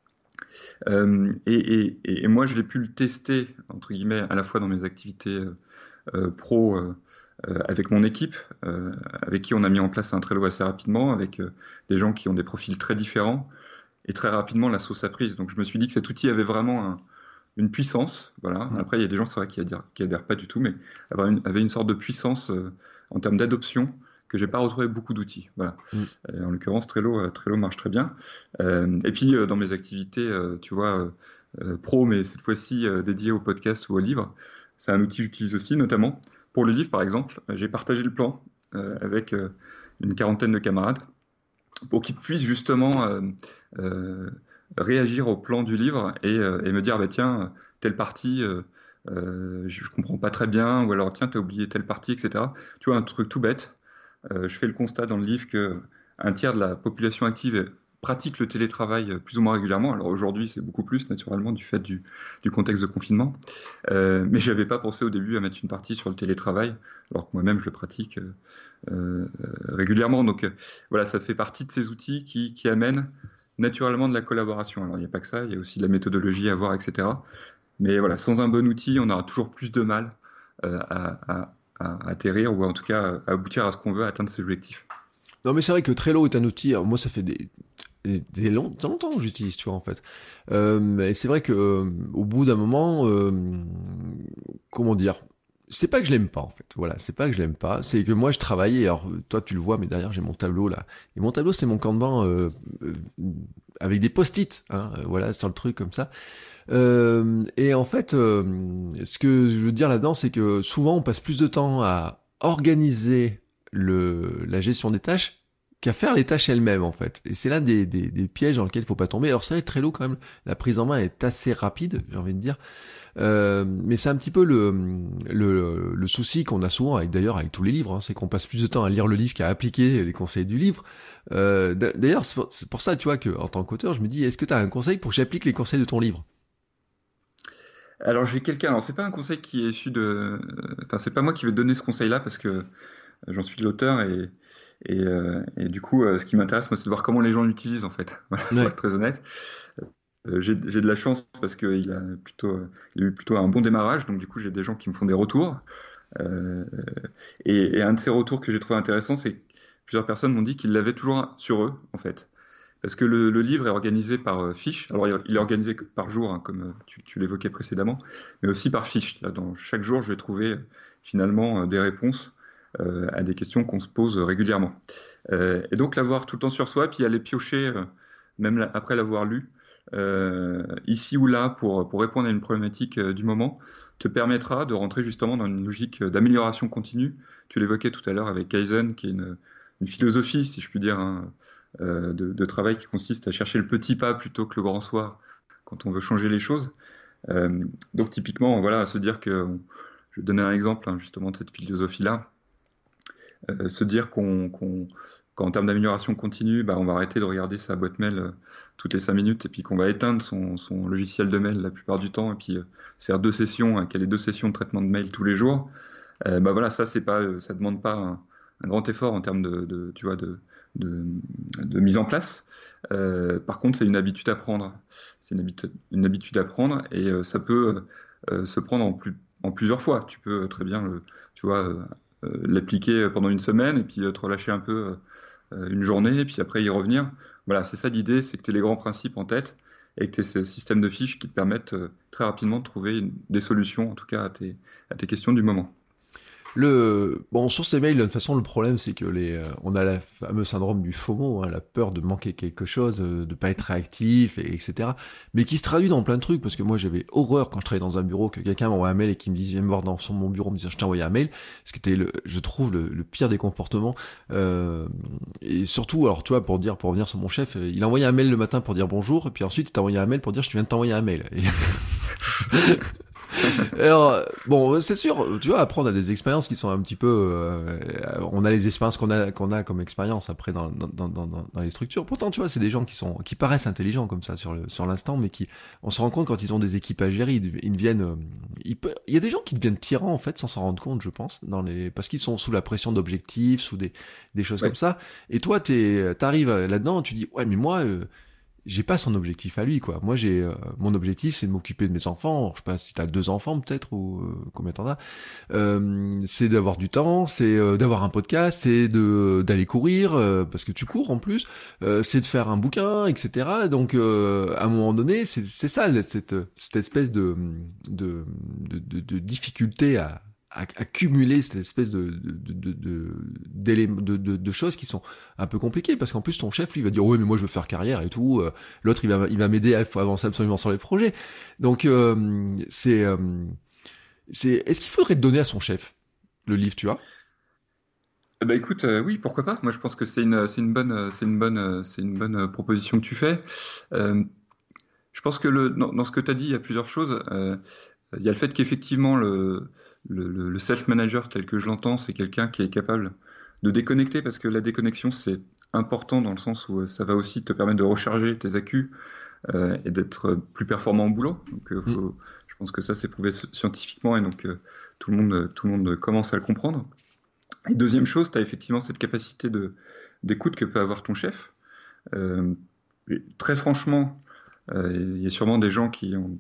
Et moi, je l'ai pu le tester, entre guillemets, à la fois dans mes activités pro avec mon équipe, avec qui on a mis en place un Trello assez rapidement, avec des gens qui ont des profils très différents, et très rapidement, la sauce a prise. Donc, je me suis dit que cet outil avait vraiment une puissance. Voilà. Après, il y a des gens, c'est vrai, qui adhèrent pas du tout, mais avait une sorte de puissance en termes d'adoption que j'ai pas retrouvé beaucoup d'outils. Voilà. En l'occurrence, Trello marche très bien. Et puis, dans mes activités, tu vois, pro, mais cette fois-ci dédiées au podcast ou au livre, c'est un outil que j'utilise aussi, notamment pour le livre, par exemple. J'ai partagé le plan avec une quarantaine de camarades pour qu'ils puissent justement réagir au plan du livre et me dire, bah, tiens, telle partie, je comprends pas très bien, ou alors, tiens, t'as oublié telle partie, etc. Tu vois, un truc tout bête. Je fais le constat dans le livre qu'un tiers de la population active pratique le télétravail plus ou moins régulièrement. Alors aujourd'hui, c'est beaucoup plus, naturellement, du fait du contexte de confinement. Mais je n'avais pas pensé au début à mettre une partie sur le télétravail, alors que moi-même, je le pratique régulièrement. Donc voilà, ça fait partie de ces outils qui amènent naturellement de la collaboration. Alors il n'y a pas que ça, il y a aussi de la méthodologie à voir, etc. Mais voilà, sans un bon outil, on aura toujours plus de mal à atterrir ou en tout cas à aboutir à ce qu'on veut, atteindre ses objectifs. Non mais c'est vrai que Trello est un outil, alors moi ça fait longtemps que j'utilise, tu vois, en fait. Et c'est vrai que au bout d'un moment, comment dire, c'est pas que je l'aime pas, en fait. Voilà, c'est pas que je l'aime pas, c'est que moi je travaillais, alors toi tu le vois, mais derrière j'ai mon tableau là. Et mon tableau c'est mon Kanban avec des post-it, hein, voilà, sur le truc comme ça. Et en fait, ce que je veux dire là-dedans, c'est que souvent on passe plus de temps à organiser la gestion des tâches qu'à faire les tâches elles-mêmes, en fait. Et c'est l'un des pièges dans lesquels il faut pas tomber. Alors c'est vrai, Trello quand même, la prise en main est assez rapide, j'ai envie de dire. Mais c'est un petit peu le souci qu'on a souvent d'ailleurs avec tous les livres, hein, c'est qu'on passe plus de temps à lire le livre qu'à appliquer les conseils du livre. D'ailleurs, c'est pour ça, tu vois, que en tant qu'auteur, je me dis, est-ce que tu as un conseil pour que j'applique les conseils de ton livre ? Alors j'ai quelqu'un, alors c'est pas un conseil qui est issu enfin c'est pas moi qui vais donner ce conseil-là parce que j'en suis l'auteur et du coup ce qui m'intéresse moi c'est de voir comment les gens l'utilisent en fait, voilà, pour être très honnête. J'ai de la chance parce qu'il a eu plutôt un bon démarrage, donc du coup j'ai des gens qui me font des retours et un de ces retours que j'ai trouvé intéressant, c'est que plusieurs personnes m'ont dit qu'ils l'avaient toujours sur eux en fait. Parce que le livre est organisé par fiches. Alors, il est organisé par jour, hein, comme tu l'évoquais précédemment, mais aussi par fiches. Là, dans chaque jour, je vais trouver finalement des réponses à des questions qu'on se pose régulièrement. Et donc, l'avoir tout le temps sur soi, puis aller piocher, même après l'avoir lu, ici ou là pour répondre à une problématique du moment, te permettra de rentrer justement dans une logique d'amélioration continue. Tu l'évoquais tout à l'heure avec Kaizen, qui est une philosophie, si je puis dire, hein, de travail qui consiste à chercher le petit pas plutôt que le grand soir quand on veut changer les choses. Donc typiquement, voilà, à se dire que, je vais donner un exemple hein, justement de cette philosophie-là, se dire qu'en termes d'amélioration continue, on va arrêter de regarder sa boîte mail toutes les 5 minutes et puis qu'on va éteindre son logiciel de mail la plupart du temps et puis se faire 2 sessions, hein, qu'il y ait 2 sessions de traitement de mail tous les jours. Voilà, ça c'est pas, ça demande pas un grand effort en termes tu vois, de mise en place. Par contre, c'est une habitude à prendre. C'est une habitude à prendre et ça peut se prendre en plusieurs fois. Tu peux très bien tu vois, l'appliquer pendant une semaine et puis te relâcher un peu une journée et puis après y revenir. Voilà, c'est ça l'idée, c'est que tu aies les grands principes en tête et que tu aies ce système de fiches qui te permettent très rapidement de trouver des solutions, en tout cas à tes questions du moment. Bon, sur ces mails, de toute façon, le problème, c'est que on a le fameux syndrome du FOMO, hein, la peur de manquer quelque chose, de pas être réactif, etc. Mais qui se traduit dans plein de trucs, parce que moi, j'avais horreur quand je travaillais dans un bureau que quelqu'un m'envoie un mail et qui me dise, viens me voir dans mon bureau, me dire, je t'ai envoyé un mail, ce qui était je trouve, le pire des comportements. Et surtout, alors, tu vois, pour revenir sur mon chef, il a envoyé un mail le matin pour dire bonjour, et puis ensuite, il t'a envoyé un mail pour dire, je viens de t'envoyer un mail. Alors, bon, c'est sûr, tu vois, apprendre à des expériences qui sont un petit peu, on a les expériences qu'on a comme expérience après dans les structures. Pourtant, tu vois, c'est des gens qui paraissent intelligents comme ça sur l'instant, mais on se rend compte quand ils ont des équipes à gérer, ils deviennent, il y a des gens qui deviennent tyrans en fait sans s'en rendre compte, je pense, parce qu'ils sont sous la pression d'objectifs, sous des choses comme ça. Et toi, t'arrives là-dedans, tu dis, ouais, mais moi. J'ai pas son objectif à lui, quoi. Moi, mon objectif, c'est de m'occuper de mes enfants. Alors, je sais pas si t'as 2 enfants, peut-être, ou combien t'en as. C'est d'avoir du temps, c'est d'avoir un podcast, c'est d'aller courir, parce que tu cours en plus. C'est de faire un bouquin, etc. Donc, à un moment donné, c'est ça, cette espèce de difficulté à cumuler cette espèce d'éléments, de choses qui sont un peu compliquées, parce qu'en plus ton chef lui il va dire ouais mais moi je veux faire carrière et tout, l'autre il va m'aider à avancer absolument sur les projets, donc est-ce qu'il faudrait donner à son chef le livre, tu vois? Écoute, oui, pourquoi pas. Moi, je pense que c'est une bonne proposition que tu fais. Je pense que dans ce que tu as dit, il y a plusieurs choses. Il y a le fait qu'effectivement le self-manager tel que je l'entends, c'est quelqu'un qui est capable de déconnecter, parce que la déconnexion, c'est important dans le sens où ça va aussi te permettre de recharger tes accus et d'être plus performant au boulot. Donc, je pense que ça, c'est prouvé scientifiquement et donc tout le monde commence à le comprendre. Et deuxième chose, tu as effectivement cette capacité d'écoute que peut avoir ton chef. Très franchement, il y a sûrement des gens qui ont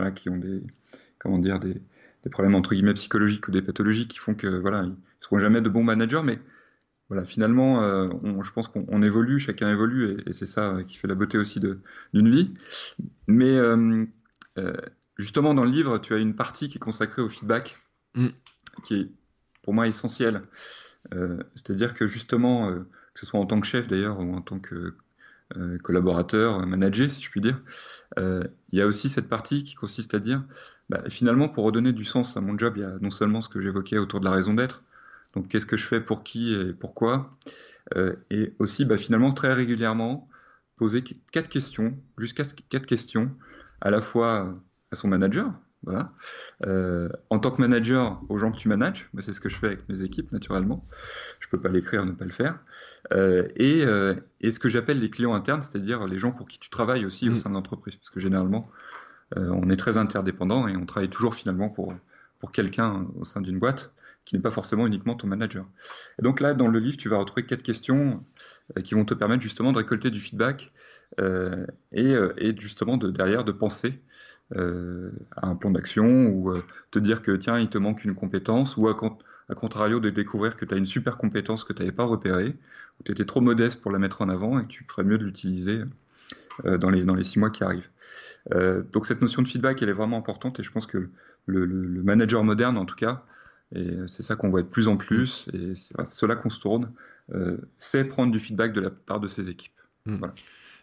des problèmes entre guillemets psychologiques ou des pathologies qui font que voilà, ils seront jamais de bons managers, mais voilà, finalement, je pense qu'on évolue, chacun évolue, et c'est ça qui fait la beauté aussi d'une vie. Mais justement, dans le livre, tu as une partie qui est consacrée au feedback, qui est pour moi essentielle. C'est-à-dire que justement, que ce soit en tant que chef d'ailleurs, ou en tant que collaborateur, manager, si je puis dire, il y a aussi cette partie qui consiste à dire, finalement, pour redonner du sens à mon job, il y a non seulement ce que j'évoquais autour de la raison d'être, donc qu'est-ce que je fais pour qui et pourquoi, et aussi finalement très régulièrement poser 4 questions, jusqu'à 4 questions, à la fois à son manager, voilà, en tant que manager aux gens que tu manages, c'est ce que je fais avec mes équipes naturellement, je peux pas l'écrire, ne pas le faire, et ce que j'appelle les clients internes, c'est-à-dire les gens pour qui tu travailles aussi au sein de l'entreprise, parce que généralement on est très interdépendants et on travaille toujours finalement pour quelqu'un au sein d'une boîte qui n'est pas forcément uniquement ton manager. Et donc là, dans le livre, tu vas retrouver 4 questions qui vont te permettre justement de récolter du feedback et justement derrière de penser à un plan d'action ou te dire que tiens, il te manque une compétence, ou à contrario de découvrir que tu as une super compétence que tu n'avais pas repérée, ou tu étais trop modeste pour la mettre en avant et que tu ferais mieux de l'utiliser dans les 6 mois qui arrivent. Donc cette notion de feedback, elle est vraiment importante, et je pense que le manager moderne, en tout cas, et c'est ça qu'on voit de plus en plus, et c'est vers cela qu'on se tourne, c'est prendre du feedback de la part de ses équipes. Voilà.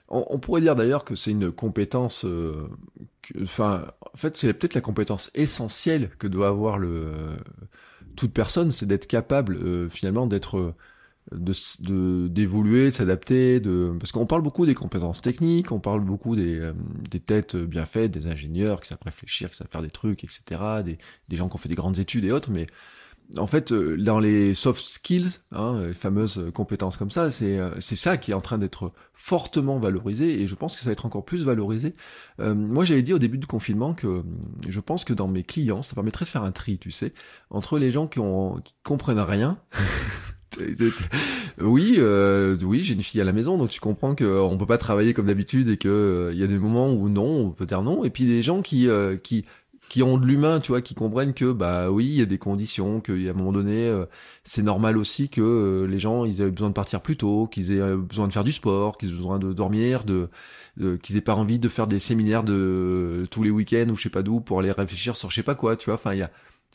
On pourrait dire d'ailleurs que c'est une compétence, en fait, c'est peut-être la compétence essentielle que doit avoir toute personne, c'est d'être capable finalement d'être d'évoluer, de s'adapter, parce qu'on parle beaucoup des compétences techniques, on parle beaucoup des têtes bien faites, des ingénieurs qui savent réfléchir, qui savent faire des trucs, etc., des gens qui ont fait des grandes études et autres, mais en fait, dans les soft skills, les fameuses compétences comme ça, c'est ça qui est en train d'être fortement valorisé, et je pense que ça va être encore plus valorisé. Moi, j'avais dit au début du confinement que je pense que dans mes clients, ça permettrait de faire un tri, tu sais, entre les gens qui comprennent rien. Oui, j'ai une fille à la maison, donc tu comprends que on peut pas travailler comme d'habitude et que il y a des moments où non, on peut dire non, et puis des gens qui ont de l'humain, tu vois, qui comprennent que bah oui, il y a des conditions, qu'à un moment donné, c'est normal aussi que les gens ils aient besoin de partir plus tôt, qu'ils aient besoin de faire du sport, qu'ils aient besoin de dormir, qu'ils aient pas envie de faire des séminaires de tous les week-ends ou je sais pas d'où pour aller réfléchir sur je sais pas quoi, tu vois. Enfin, il y a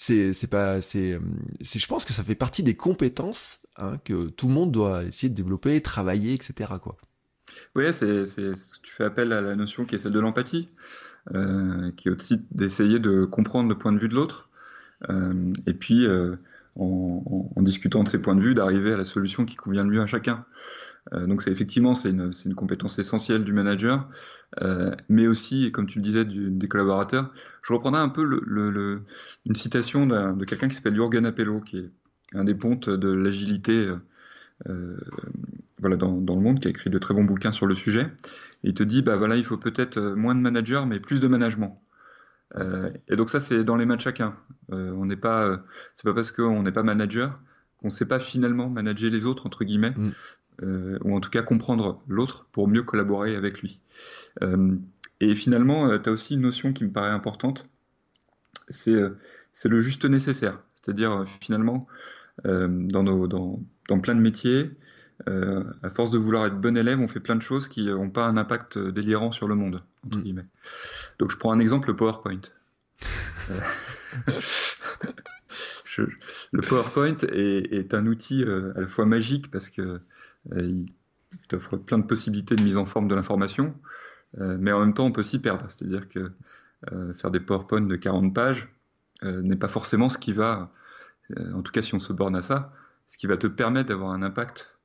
je pense que ça fait partie des compétences que tout le monde doit essayer de développer, travailler, etc. quoi. Oui, tu fais appel à la notion qui est celle de l'empathie, qui est aussi d'essayer de comprendre le point de vue de l'autre, et puis en discutant de ses points de vue, d'arriver à la solution qui convient le mieux à chacun. Donc effectivement, c'est une compétence essentielle du manager, mais aussi, comme tu le disais, des collaborateurs. Je reprendrai un peu une citation de quelqu'un qui s'appelle Jürgen Appelo, qui est un des pontes de l'agilité voilà, dans le monde, qui a écrit de très bons bouquins sur le sujet. Et il te dit, bah voilà, il faut peut-être moins de managers, mais plus de management. Et donc ça, c'est dans les mains de chacun. C'est pas parce qu'on n'est pas manager qu'on ne sait pas finalement manager les autres, entre guillemets. Ou en tout cas comprendre l'autre pour mieux collaborer avec lui. Et finalement, tu as aussi une notion qui me paraît importante, c'est le juste nécessaire. C'est-à-dire, finalement, dans plein de métiers, à force de vouloir être bon élève, on fait plein de choses qui n'ont pas un impact délirant sur le monde, entre guillemets. Donc je prends un exemple, le PowerPoint. Le PowerPoint est un outil à la fois magique parce que il t'offre plein de possibilités de mise en forme de l'information, mais en même temps on peut s'y perdre. C'est-à-dire que faire des PowerPoint de 40 pages n'est pas forcément ce qui va, en tout cas si on se borne à ça, ce qui va te permettre d'avoir un impact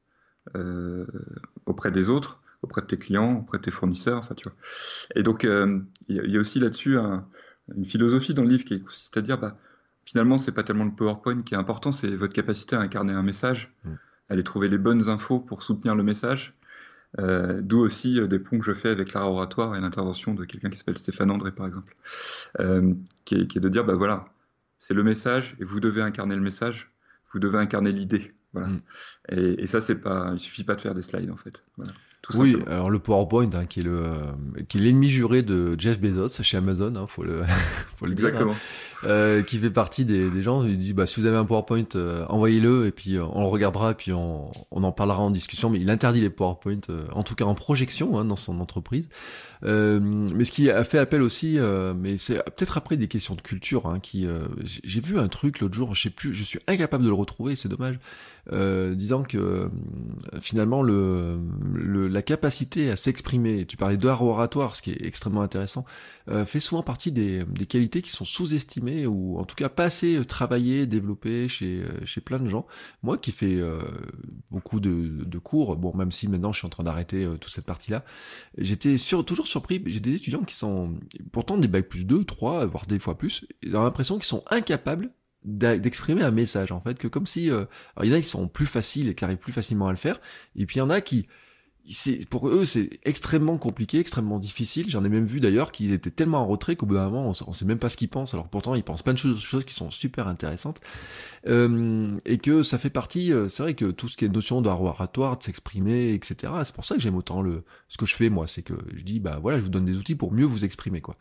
auprès des autres, auprès de tes clients, auprès de tes fournisseurs, enfin, tu vois. Et donc il y a aussi là-dessus une philosophie dans le livre qui consiste à dire finalement, c'est pas tellement le PowerPoint qui est important, c'est votre capacité à incarner un message, aller trouver les bonnes infos pour soutenir le message. D'où aussi des ponts que je fais avec l'art oratoire et l'intervention de quelqu'un qui s'appelle Stéphane André, par exemple, qui est de dire, voilà, c'est le message et vous devez incarner le message, vous devez incarner l'idée. Voilà. Et ça, il suffit pas de faire des slides, en fait. Voilà. Oui, alors le PowerPoint, qui est l'ennemi juré de Jeff Bezos chez Amazon, faut le Exactement. dire, qui fait partie des gens. Il dit, si vous avez un PowerPoint, envoyez-le et puis on le regardera et puis on en parlera en discussion. Mais il interdit les PowerPoint, en tout cas en projection, dans son entreprise. Mais ce qui a fait appel aussi, mais c'est peut-être après des questions de culture, j'ai vu un truc l'autre jour, je sais plus, je suis incapable de le retrouver, c'est dommage, disant que finalement la capacité à s'exprimer, tu parlais d'art oratoire, ce qui est extrêmement intéressant, fait souvent partie des qualités qui sont sous-estimées ou en tout cas pas assez travaillées, développées chez plein de gens. Moi qui fais beaucoup de cours, bon même si maintenant je suis en train d'arrêter toute cette partie-là, j'étais toujours surpris, j'ai des étudiants qui sont pourtant des bac plus 2, 3, voire des fois plus, j'ai l'impression qu'ils sont incapables d'exprimer un message en fait, que comme si alors il y en a qui sont plus faciles et qui arrivent plus facilement à le faire, et puis il y en a qui pour eux c'est extrêmement compliqué, extrêmement difficile. J'en ai même vu d'ailleurs qui étaient tellement en retrait qu'au bout d'un moment on sait même pas ce qu'ils pensent, alors pourtant ils pensent plein de choses qui sont super intéressantes, et que ça fait partie, c'est vrai que tout ce qui est notion d'art oratoire, de s'exprimer, etc., c'est pour ça que j'aime autant ce que je fais moi, c'est que je dis voilà, je vous donne des outils pour mieux vous exprimer quoi.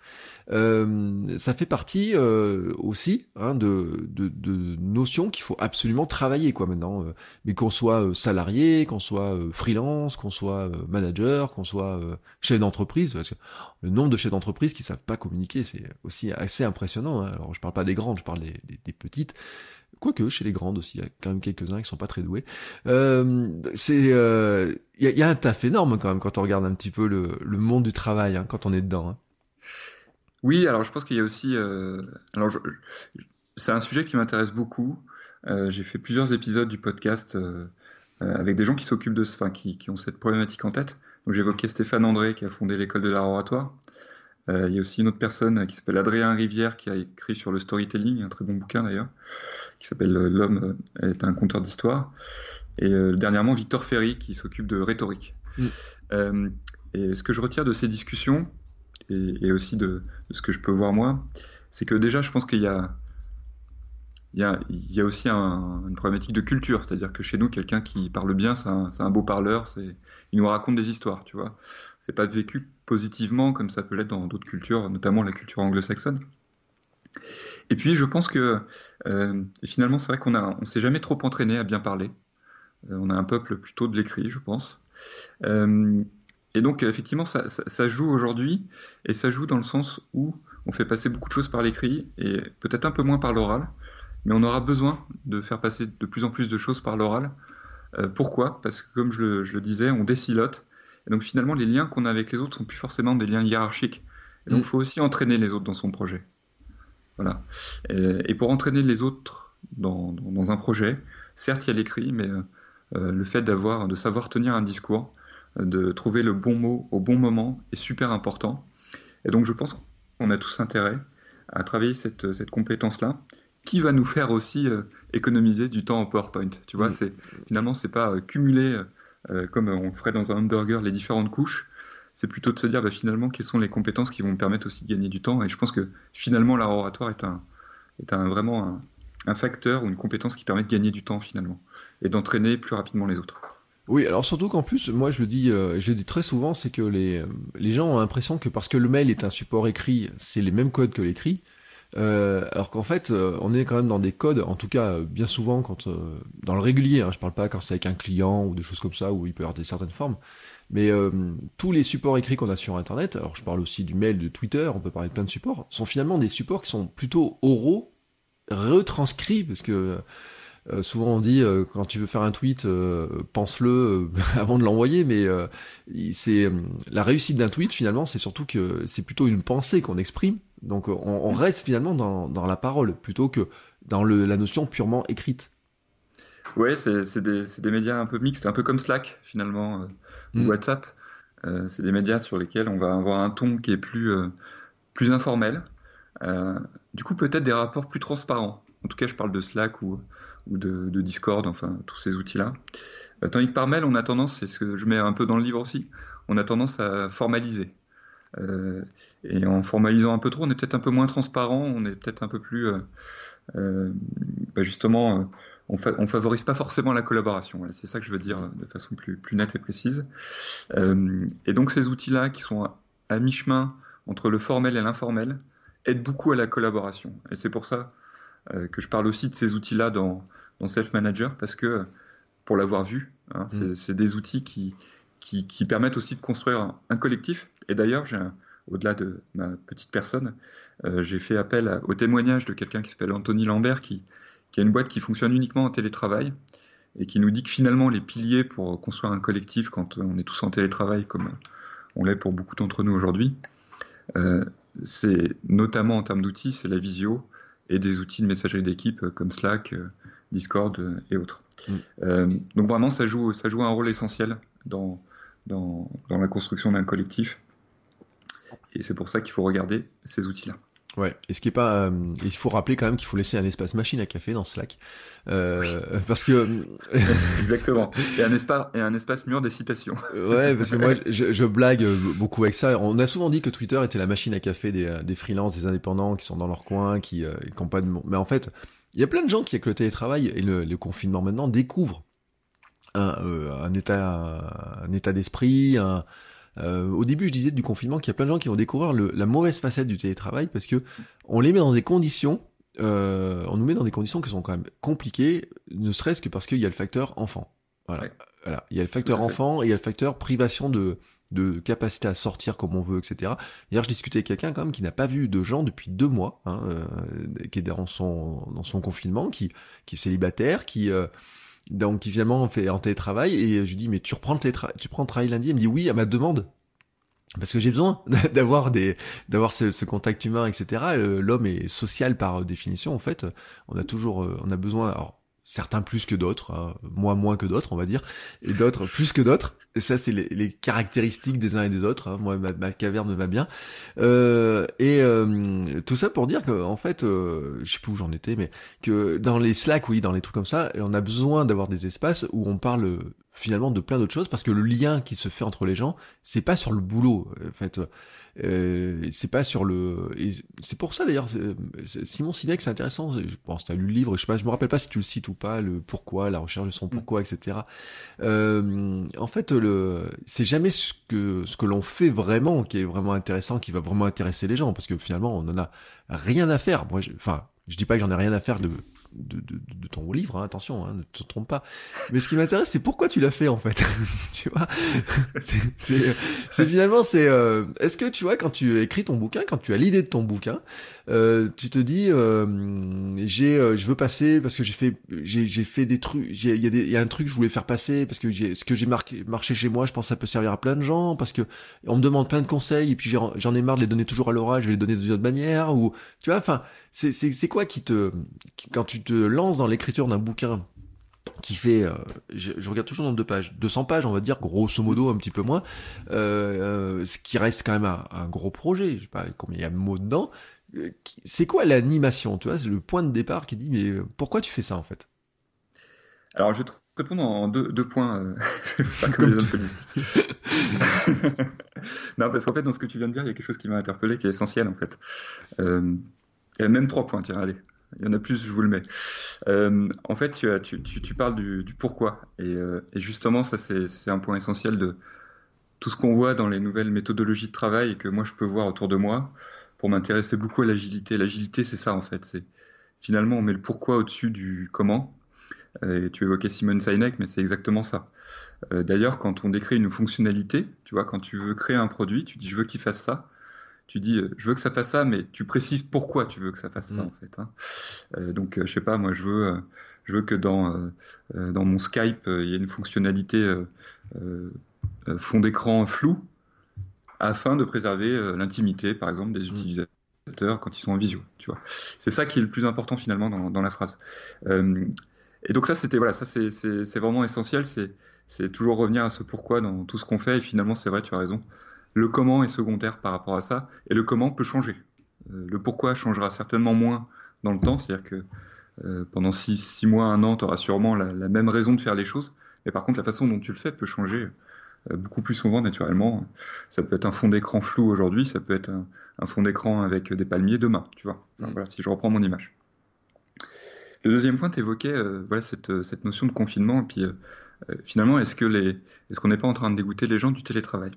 Ça fait partie aussi de notions qu'il faut absolument travailler quoi maintenant, mais qu'on soit salarié, qu'on soit freelance, qu'on soit soit manager, qu'on soit chef d'entreprise, parce que le nombre de chefs d'entreprise qui savent pas communiquer, c'est aussi assez impressionnant, hein. Alors je parle pas des grandes, je parle des petites. Quoique, chez les grandes aussi, il y a quand même quelques-uns qui sont pas très doués. Il y a un taf énorme quand même quand on regarde un petit peu le monde du travail, hein, quand on est dedans, hein. Oui, alors je pense qu'il y a aussi... c'est un sujet qui m'intéresse beaucoup. J'ai fait plusieurs épisodes du podcast avec des gens qui s'occupent de... Enfin, qui ont cette problématique en tête. Donc j'évoquais Stéphane André qui a fondé l'école de l'art oratoire. Il y a aussi une autre personne qui s'appelle Adrien Rivière qui a écrit sur le storytelling, un très bon bouquin d'ailleurs, qui s'appelle L'homme est un conteur d'histoire. Et dernièrement, Victor Ferry qui s'occupe de rhétorique. Et ce que je retire de ces discussions, et aussi de ce que je peux voir moi, c'est que déjà, je pense qu'il y a aussi une problématique de culture, c'est-à-dire que chez nous, quelqu'un qui parle bien, c'est un beau parleur, il nous raconte des histoires, tu vois. C'est pas vécu positivement comme ça peut l'être dans d'autres cultures, notamment la culture anglo-saxonne. Et puis, je pense que finalement, c'est vrai qu'on s'est jamais trop entraîné à bien parler. On a un peuple plutôt de l'écrit, je pense. Et donc, effectivement, ça joue aujourd'hui, et ça joue dans le sens où on fait passer beaucoup de choses par l'écrit, et peut-être un peu moins par l'oral, mais on aura besoin de faire passer de plus en plus de choses par l'oral. Pourquoi ? Parce que, comme je le disais, on décilote, et donc finalement, les liens qu'on a avec les autres sont plus forcément des liens hiérarchiques. Et donc, il faut aussi entraîner les autres dans son projet. Voilà. Et pour entraîner les autres dans un projet, certes, il y a l'écrit, mais le fait de savoir tenir un discours, de trouver le bon mot au bon moment est super important. Et donc, je pense qu'on a tous intérêt à travailler cette compétence-là, qui va nous faire aussi économiser du temps en PowerPoint. Tu vois, finalement, c'est pas cumuler comme on le ferait dans un hamburger les différentes couches. C'est plutôt de se dire finalement quelles sont les compétences qui vont me permettre aussi de gagner du temps. Et je pense que finalement l'art oratoire est vraiment un facteur ou une compétence qui permet de gagner du temps finalement et d'entraîner plus rapidement les autres. Oui, alors surtout qu'en plus, moi je le dis très souvent, c'est que les gens ont l'impression que parce que le mail est un support écrit, c'est les mêmes codes que l'écrit. Alors qu'en fait, on est quand même dans des codes, en tout cas bien souvent quand dans le régulier, hein, je parle pas quand c'est avec un client ou des choses comme ça où il peut y avoir certaines formes, mais tous les supports écrits qu'on a sur Internet, alors je parle aussi du mail, de Twitter, on peut parler de plein de supports, sont finalement des supports qui sont plutôt oraux, retranscrits, parce que souvent on dit quand tu veux faire un tweet, pense-le avant de l'envoyer, mais c'est la réussite d'un tweet finalement, c'est surtout que c'est plutôt une pensée qu'on exprime. Donc on reste finalement dans la parole plutôt que dans la notion purement écrite. Ouais, c'est des médias un peu mixtes, un peu comme Slack finalement, ou WhatsApp. C'est des médias sur lesquels on va avoir un ton qui est plus informel. Du coup, peut-être des rapports plus transparents. En tout cas, je parle de Slack ou de Discord, enfin tous ces outils-là. Tandis que par mail, on a tendance, c'est ce que je mets un peu dans le livre aussi, on a tendance à formaliser. Et en formalisant un peu trop, on est peut-être un peu moins transparent, on est peut-être un peu plus... justement, on favorise pas forcément la collaboration. Voilà, c'est ça que je veux dire de façon plus nette et précise. Et donc ces outils-là, qui sont à mi-chemin entre le formel et l'informel, aident beaucoup à la collaboration. Et c'est pour ça que je parle aussi de ces outils-là dans Self Manager, parce que, pour l'avoir vu, hein, c'est des outils qui permettent aussi de construire un collectif. Et d'ailleurs, au-delà de ma petite personne, j'ai fait appel au témoignage de quelqu'un qui s'appelle Anthony Lambert, qui a une boîte qui fonctionne uniquement en télétravail, et qui nous dit que finalement, les piliers pour construire un collectif, quand on est tous en télétravail, comme on l'est pour beaucoup d'entre nous aujourd'hui, c'est notamment en termes d'outils, c'est la visio, et des outils de messagerie d'équipe comme Slack, Discord et autres. Donc vraiment, ça joue un rôle essentiel dans la construction d'un collectif. Et c'est pour ça qu'il faut regarder ces outils-là. Ouais. Et ce qui est pas, il faut rappeler quand même qu'il faut laisser un espace machine à café dans Slack, parce que exactement. Et un espace mur des citations. Ouais, parce que moi je blague beaucoup avec ça. On a souvent dit que Twitter était la machine à café des freelances, des indépendants qui sont dans leur coin, qui ont pas de... Mais en fait, il y a plein de gens qui, avec le télétravail et le confinement maintenant, découvrent un état d'esprit, au début, je disais du confinement qu'il y a plein de gens qui vont découvrir la mauvaise facette du télétravail parce que on les met dans des conditions, on nous met dans des conditions qui sont quand même compliquées, ne serait-ce que parce qu'il y a le facteur enfant. Voilà. Ouais. Voilà. Il y a le Tout facteur à fait. enfant et il y a le facteur privation de capacité à sortir comme on veut, etc. Hier, je discutais avec quelqu'un quand même qui n'a pas vu de gens depuis 2 mois, hein, qui est dans son confinement, qui est célibataire, donc qui finalement fait en télétravail, et je lui dis mais tu prends le travail lundi? Il me dit oui, à ma demande. Parce que j'ai besoin d'avoir ce contact humain, etc. L'homme est social par définition, en fait. On a besoin, alors, certains plus que d'autres, hein, moi moins que d'autres, on va dire, et d'autres plus que d'autres. Et ça, c'est les caractéristiques des uns et des autres, hein. Moi, ma caverne me va bien. Tout ça pour dire que, en fait, je sais plus où j'en étais, mais que dans les Slack, oui, dans les trucs comme ça, on a besoin d'avoir des espaces où on parle finalement de plein d'autres choses, parce que le lien qui se fait entre les gens, c'est pas sur le boulot, en fait. C'est pas sur le... Et c'est pour ça, d'ailleurs, Simon Sinek, c'est intéressant. Je pense que t'as lu le livre, je sais pas, je me rappelle pas si tu le cites ou pas, le pourquoi, la recherche de son pourquoi, etc. En fait, c'est jamais ce que l'on fait vraiment qui est vraiment intéressant, qui va vraiment intéresser les gens, parce que finalement, on en a rien à faire. Moi, je dis pas que j'en ai rien à faire de ton livre, hein, attention, hein, ne te trompe pas. Mais ce qui m'intéresse, c'est pourquoi tu l'as fait, en fait. Tu vois, finalement, est-ce que tu vois, quand tu écris ton bouquin, quand tu as l'idée de ton bouquin, tu te dis, je veux passer parce que j'ai fait des trucs, il y a un truc que je voulais faire passer parce que ce que j'ai marché chez moi, je pense que ça peut servir à plein de gens, parce que on me demande plein de conseils et puis j'en ai marre de les donner toujours à l'oral, je vais les donner d'une autre manière, ou tu vois, enfin, c'est quoi quand tu te lances dans l'écriture d'un bouquin qui fait, je regarde toujours dans 200 pages, on va dire, grosso modo, un petit peu moins, ce qui reste quand même un gros projet, je sais pas combien il y a de mots dedans. C'est quoi l'animation, tu vois, c'est le point de départ qui dit, mais pourquoi tu fais ça, en fait? Alors, je vais te répondre en deux points, pas comme Comme les hommes tu... politiques. Non, parce qu'en fait, dans ce que tu viens de dire, il y a quelque chose qui m'a interpellé, qui est essentiel, en fait. Il y a même 3 points, tiens, allez. Il y en a plus, je vous le mets. En fait, tu parles du pourquoi. Et justement, ça, c'est un point essentiel de tout ce qu'on voit dans les nouvelles méthodologies de travail et que moi, je peux voir autour de moi pour m'intéresser beaucoup à l'agilité. L'agilité, c'est ça, en fait. C'est finalement, on met le pourquoi au-dessus du comment. Et tu évoquais Simon Sinek, mais c'est exactement ça. D'ailleurs, quand on décrit une fonctionnalité, tu vois, quand tu veux créer un produit, tu dis je veux qu'il fasse ça. Tu dis je veux que ça fasse ça, mais tu précises pourquoi tu veux que ça fasse ça, en fait, hein. Donc, je sais pas, moi, je veux que dans mon Skype, il y ait une fonctionnalité fond d'écran flou afin de préserver l'intimité, par exemple, des utilisateurs quand ils sont en visio. Tu vois, c'est ça qui est le plus important finalement dans la phrase. Et donc ça, c'est vraiment essentiel. C'est toujours revenir à ce pourquoi dans tout ce qu'on fait. Et finalement, c'est vrai, tu as raison. Le comment est secondaire par rapport à ça, et le comment peut changer. Le pourquoi changera certainement moins dans le temps, c'est-à-dire que pendant 6 mois, 1 an, tu auras sûrement la même raison de faire les choses, mais par contre, la façon dont tu le fais peut changer beaucoup plus souvent, naturellement. Ça peut être un fond d'écran flou aujourd'hui, ça peut être un fond d'écran avec des palmiers demain, tu vois. Enfin, voilà, si je reprends mon image. Le deuxième point, tu évoquais voilà, cette notion de confinement, et puis finalement, est-ce qu'on n'est pas en train de dégoûter les gens du télétravail?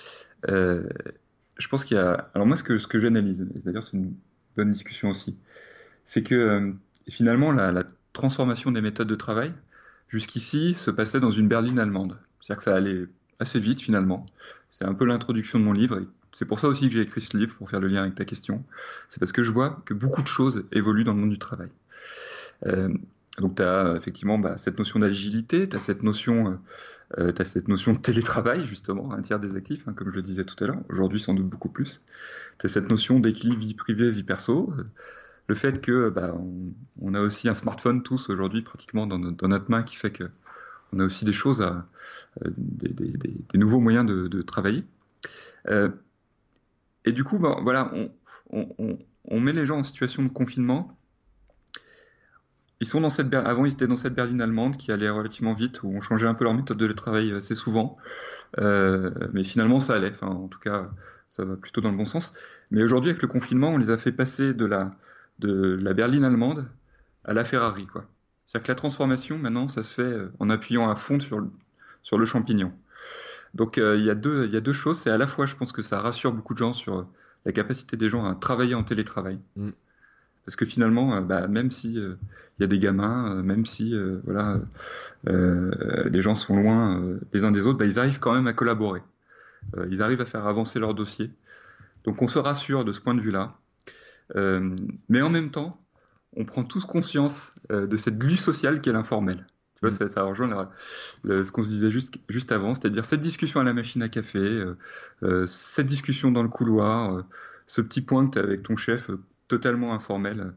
Je pense qu'il y a... Alors moi, ce que j'analyse, et d'ailleurs c'est une bonne discussion aussi, c'est que finalement, la transformation des méthodes de travail, jusqu'ici, se passait dans une berline allemande. C'est-à-dire que ça allait assez vite, finalement. C'est un peu l'introduction de mon livre, et c'est pour ça aussi que j'ai écrit ce livre, pour faire le lien avec ta question. C'est parce que je vois que beaucoup de choses évoluent dans le monde du travail. Donc tu as effectivement cette notion d'agilité, tu as cette notion de télétravail, justement, 1/3 des actifs, hein, comme je le disais tout à l'heure, aujourd'hui sans doute beaucoup plus. Tu as cette notion d'équilibre vie privée, vie perso, le fait que on a aussi un smartphone tous aujourd'hui pratiquement dans notre main, qui fait que on a aussi des choses des nouveaux moyens de travailler. Et du coup, voilà, on met les gens en situation de confinement. Ils sont avant, ils étaient dans cette berline allemande qui allait relativement vite, où on changeait un peu leur méthode de travail assez souvent. Mais finalement, ça allait. Enfin, en tout cas, ça va plutôt dans le bon sens. Mais aujourd'hui, avec le confinement, on les a fait passer de la berline allemande à la Ferrari, quoi. C'est-à-dire que la transformation, maintenant, ça se fait en appuyant à fond sur le champignon. Donc, il y a deux choses. C'est à la fois, je pense que ça rassure beaucoup de gens sur la capacité des gens à travailler en télétravail. Parce que finalement, même si il y a des gamins, même si les gens sont loin les uns des autres, ils arrivent quand même à collaborer. Ils arrivent à faire avancer leur dossier. Donc on se rassure de ce point de vue-là. Mais en même temps, on prend tous conscience de cette glu sociale qu'est l'informel. Tu vois, ça rejoint ce qu'on se disait juste avant, c'est-à-dire cette discussion à la machine à café, cette discussion dans le couloir, ce petit point que tu as avec ton chef totalement informel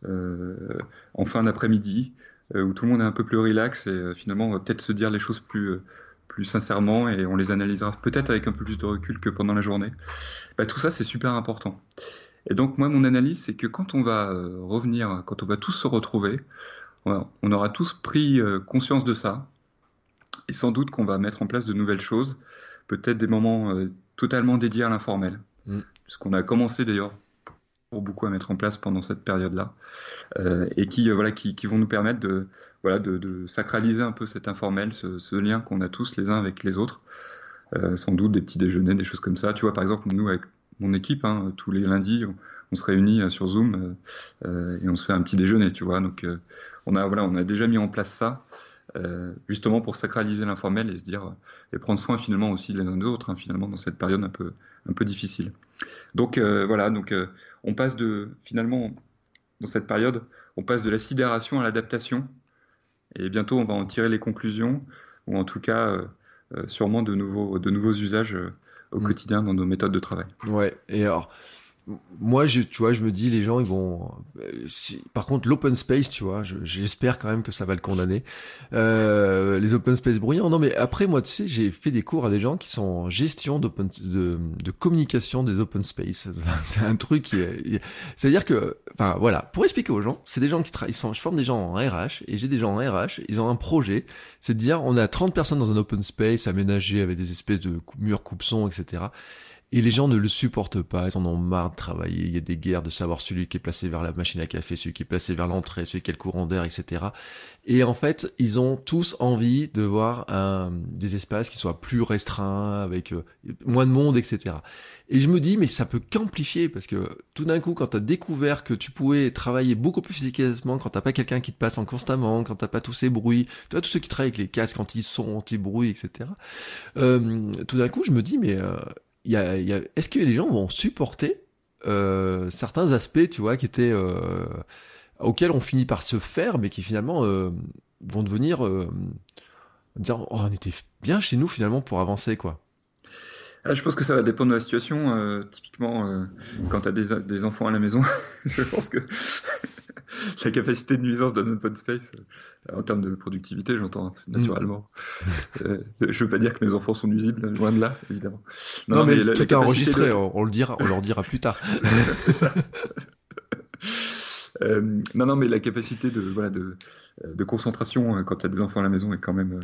en fin d'après-midi, où tout le monde est un peu plus relax et finalement on va peut-être se dire les choses plus sincèrement et on les analysera peut-être avec un peu plus de recul que pendant la journée. Tout ça, c'est super important. Et donc moi, mon analyse, c'est que quand on va revenir, quand on va tous se retrouver, on aura tous pris conscience de ça, et sans doute qu'on va mettre en place de nouvelles choses, peut-être des moments totalement dédiés à l'informel, puisqu'on a commencé d'ailleurs pour beaucoup à mettre en place pendant cette période-là, et qui vont nous permettre de sacraliser un peu cet informel, ce lien qu'on a tous les uns avec les autres, sans doute des petits déjeuners, des choses comme ça. Tu vois, par exemple, nous avec mon équipe, tous les lundis, on se réunit sur Zoom et on se fait un petit déjeuner, tu vois. Donc on a déjà mis en place ça, justement pour sacraliser l'informel et se dire et prendre soin finalement aussi les uns des autres, finalement dans cette période un peu difficile. Donc on passe finalement dans cette période, on passe de la sidération à l'adaptation et bientôt on va en tirer les conclusions ou en tout cas sûrement de nouveaux usages au quotidien dans nos méthodes de travail. Ouais, et alors moi tu vois, je me dis les gens ils vont par contre l'open space, tu vois, j'espère quand même que ça va le condamner, les open space bruyants. Non mais après moi tu sais, j'ai fait des cours à des gens qui sont en gestion de communication des open space. C'est un truc c'est-à-dire que voilà, pour expliquer aux gens, c'est des gens qui je forme des gens en RH et j'ai des gens en RH, ils ont un projet, c'est de dire on a 30 personnes dans un open space aménagé avec des espèces de murs coupe-sons, etc. Et les gens ne le supportent pas, ils en ont marre de travailler, il y a des guerres de savoir celui qui est placé vers la machine à café, celui qui est placé vers l'entrée, celui qui a le courant d'air, etc. Et en fait, ils ont tous envie de voir des espaces qui soient plus restreints, avec moins de monde, etc. Et je me dis, mais ça peut qu'amplifier, parce que tout d'un coup, quand t'as découvert que tu pouvais travailler beaucoup plus efficacement, quand t'as pas quelqu'un qui te passe en constamment, quand t'as pas tous ces bruits, tu vois, tous ceux qui travaillent avec les casques anti-bruit, etc. Tout d'un coup, je me dis, mais... est-ce que les gens vont supporter certains aspects, tu vois, qui étaient auxquels on finit par se faire, mais qui finalement vont devenir dire oh, on était bien chez nous finalement pour avancer, quoi. Je pense que ça va dépendre de la situation. Typiquement, quand tu as des enfants à la maison, je pense que la capacité de nuisance d'un open space, en termes de productivité, j'entends, naturellement. Je veux pas dire que mes enfants sont nuisibles, loin de là, évidemment. Non mais tout est enregistré, on leur dira plus tard. Non, mais la capacité de concentration quand tu as des enfants à la maison est quand même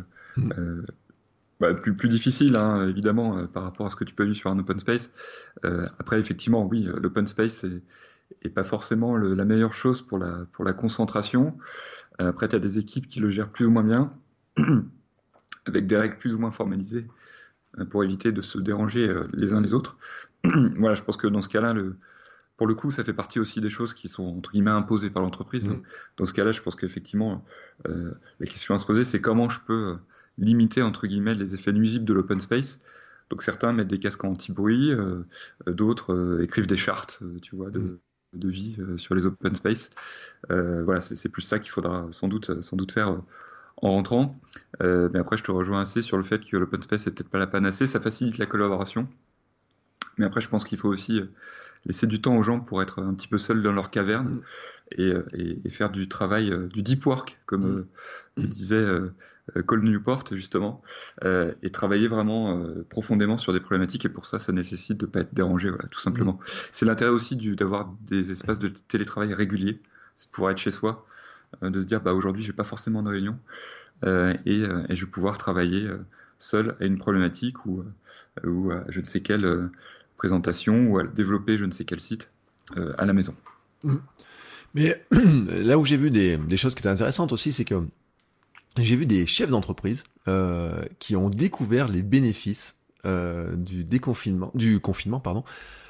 plus difficile, évidemment, par rapport à ce que tu peux vivre sur un open space. Après, effectivement, oui, l'open space est pas forcément la meilleure chose pour la concentration. Après, tu as des équipes qui le gèrent plus ou moins bien, avec des règles plus ou moins formalisées, pour éviter de se déranger les uns les autres. Voilà, je pense que dans ce cas-là, pour le coup, ça fait partie aussi des choses qui sont, entre guillemets, imposées par l'entreprise. Dans ce cas-là, je pense qu'effectivement, la question à se poser, c'est comment je peux limiter, entre guillemets, les effets nuisibles de l'open space. Donc certains mettent des casques anti-bruit, d'autres écrivent des chartes, tu vois, de vie sur les open space. Voilà, c'est plus ça qu'il faudra sans doute faire en rentrant. Mais après, je te rejoins assez sur le fait que l'open space c'est peut-être pas la panacée, ça facilite la collaboration. Mais après, je pense qu'il faut aussi laisser du temps aux gens pour être un petit peu seuls dans leur caverne et faire du travail, du deep work, comme le disait Cole Newport, justement, et travailler vraiment profondément sur des problématiques. Et pour ça, ça nécessite de ne pas être dérangé, voilà, tout simplement. C'est l'intérêt aussi d'avoir des espaces de télétravail réguliers, c'est de pouvoir être chez soi, de se dire aujourd'hui, je n'ai pas forcément de réunion et je vais pouvoir travailler seul à une problématique ou à je ne sais quelle présentation ou à développer je ne sais quel site à la maison. Mais là où j'ai vu des choses qui étaient intéressantes aussi, c'est que j'ai vu des chefs d'entreprise qui ont découvert les bénéfices du confinement,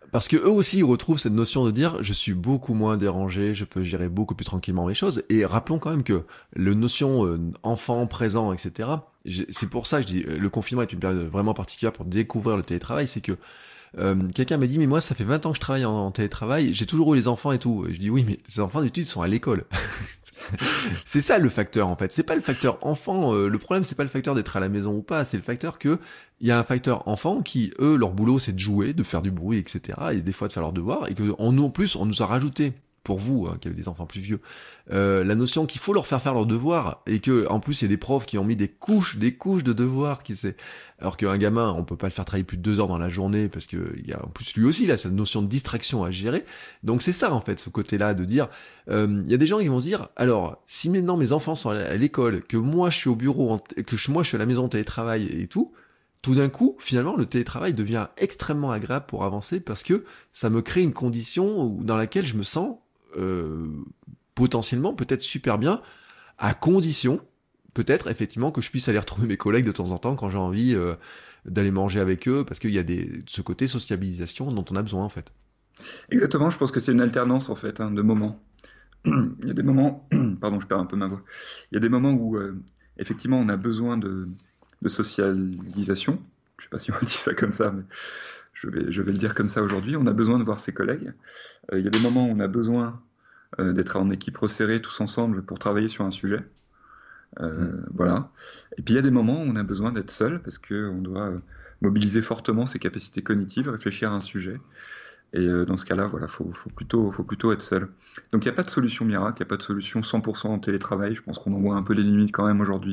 Parce que eux aussi ils retrouvent cette notion de dire je suis beaucoup moins dérangé, je peux gérer beaucoup plus tranquillement les choses. Et rappelons quand même que le notion enfant présent, etc. C'est pour ça que je dis le confinement est une période vraiment particulière pour découvrir le télétravail. C'est que quelqu'un m'a dit mais moi ça fait 20 ans que je travaille en télétravail, j'ai toujours eu les enfants et tout. Et je dis oui mais les enfants d'études sont à l'école. C'est ça le facteur en fait. C'est pas le facteur enfant. Le problème c'est pas le facteur d'être à la maison ou pas. C'est le facteur que il y a un facteur enfant qui eux leur boulot c'est de jouer, de faire du bruit, etc. Et des fois de faire leurs devoirs et que en plus on nous a rajouté. Pour vous, qui avez des enfants plus vieux, la notion qu'il faut leur faire leurs devoirs et que en plus il y a des profs qui ont mis des couches de devoirs alors qu'un gamin on peut pas le faire travailler plus de 2 heures dans la journée parce que il y a en plus lui aussi là cette notion de distraction à gérer. Donc c'est ça en fait ce côté-là de dire il y a des gens qui vont se dire alors si maintenant mes enfants sont à l'école, que moi je suis au bureau, moi je suis à la maison en télétravail et tout d'un coup, finalement, le télétravail devient extrêmement agréable pour avancer parce que ça me crée une condition dans laquelle je me sens potentiellement peut-être super bien, à condition peut-être effectivement que je puisse aller retrouver mes collègues de temps en temps quand j'ai envie d'aller manger avec eux, parce qu'il y a ce côté sociabilisation dont on a besoin en fait. Exactement, je pense que c'est une alternance en fait de moments. Il y a des moments, pardon, je perds un peu ma voix. Il y a des moments où effectivement on a besoin de socialisation. Je ne sais pas si on dit ça comme ça, mais je vais le dire comme ça aujourd'hui. On a besoin de voir ses collègues. Il y a des moments où on a besoin d'être en équipe resserrée tous ensemble pour travailler sur un sujet. Voilà. Et puis il y a des moments où on a besoin d'être seul parce qu'on doit mobiliser fortement ses capacités cognitives, réfléchir à un sujet. Et dans ce cas-là, voilà, faut plutôt être seul. Donc il n'y a pas de solution miracle, il n'y a pas de solution 100% en télétravail. Je pense qu'on en voit un peu les limites quand même aujourd'hui.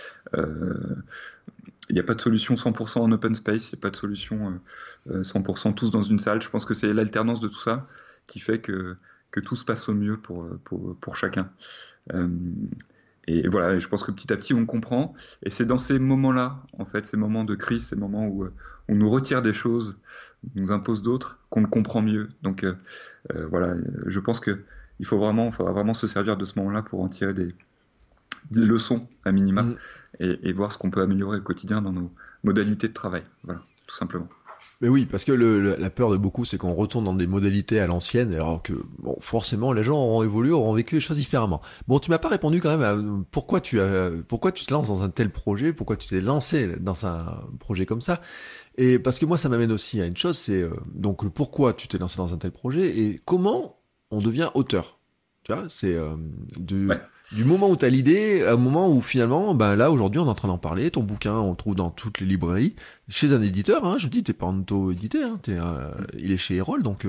Il n'y a pas de solution 100% en open space, il n'y a pas de solution 100% tous dans une salle. Je pense que c'est l'alternance de tout ça qui fait que tout se passe au mieux pour chacun. Et voilà, je pense que petit à petit on comprend. Et c'est dans ces moments-là, en fait, ces moments de crise, ces moments où on nous retire des choses, on nous impose d'autres, qu'on le comprend mieux. Donc voilà, je pense que faudra vraiment se servir de ce moment-là pour en tirer des leçons à minima et voir ce qu'on peut améliorer au quotidien dans nos modalités de travail. Voilà, tout simplement. Mais oui, parce que la peur de beaucoup, c'est qu'on retourne dans des modalités à l'ancienne, alors que bon, forcément, les gens auront évolué, auront vécu les choses différemment. Bon, tu m'as pas répondu quand même à pourquoi tu te lances dans un tel projet, pourquoi tu t'es lancé dans un projet comme ça. Et parce que moi, ça m'amène aussi à une chose, c'est donc le pourquoi tu t'es lancé dans un tel projet et comment on devient auteur. Tu vois, c'est du moment où t'as l'idée, à un moment où finalement, ben là aujourd'hui on est en train d'en parler. Ton bouquin, on le trouve dans toutes les librairies, chez un éditeur. Hein, je dis, t'es pas en auto-édité, hein, il est chez Erol. Donc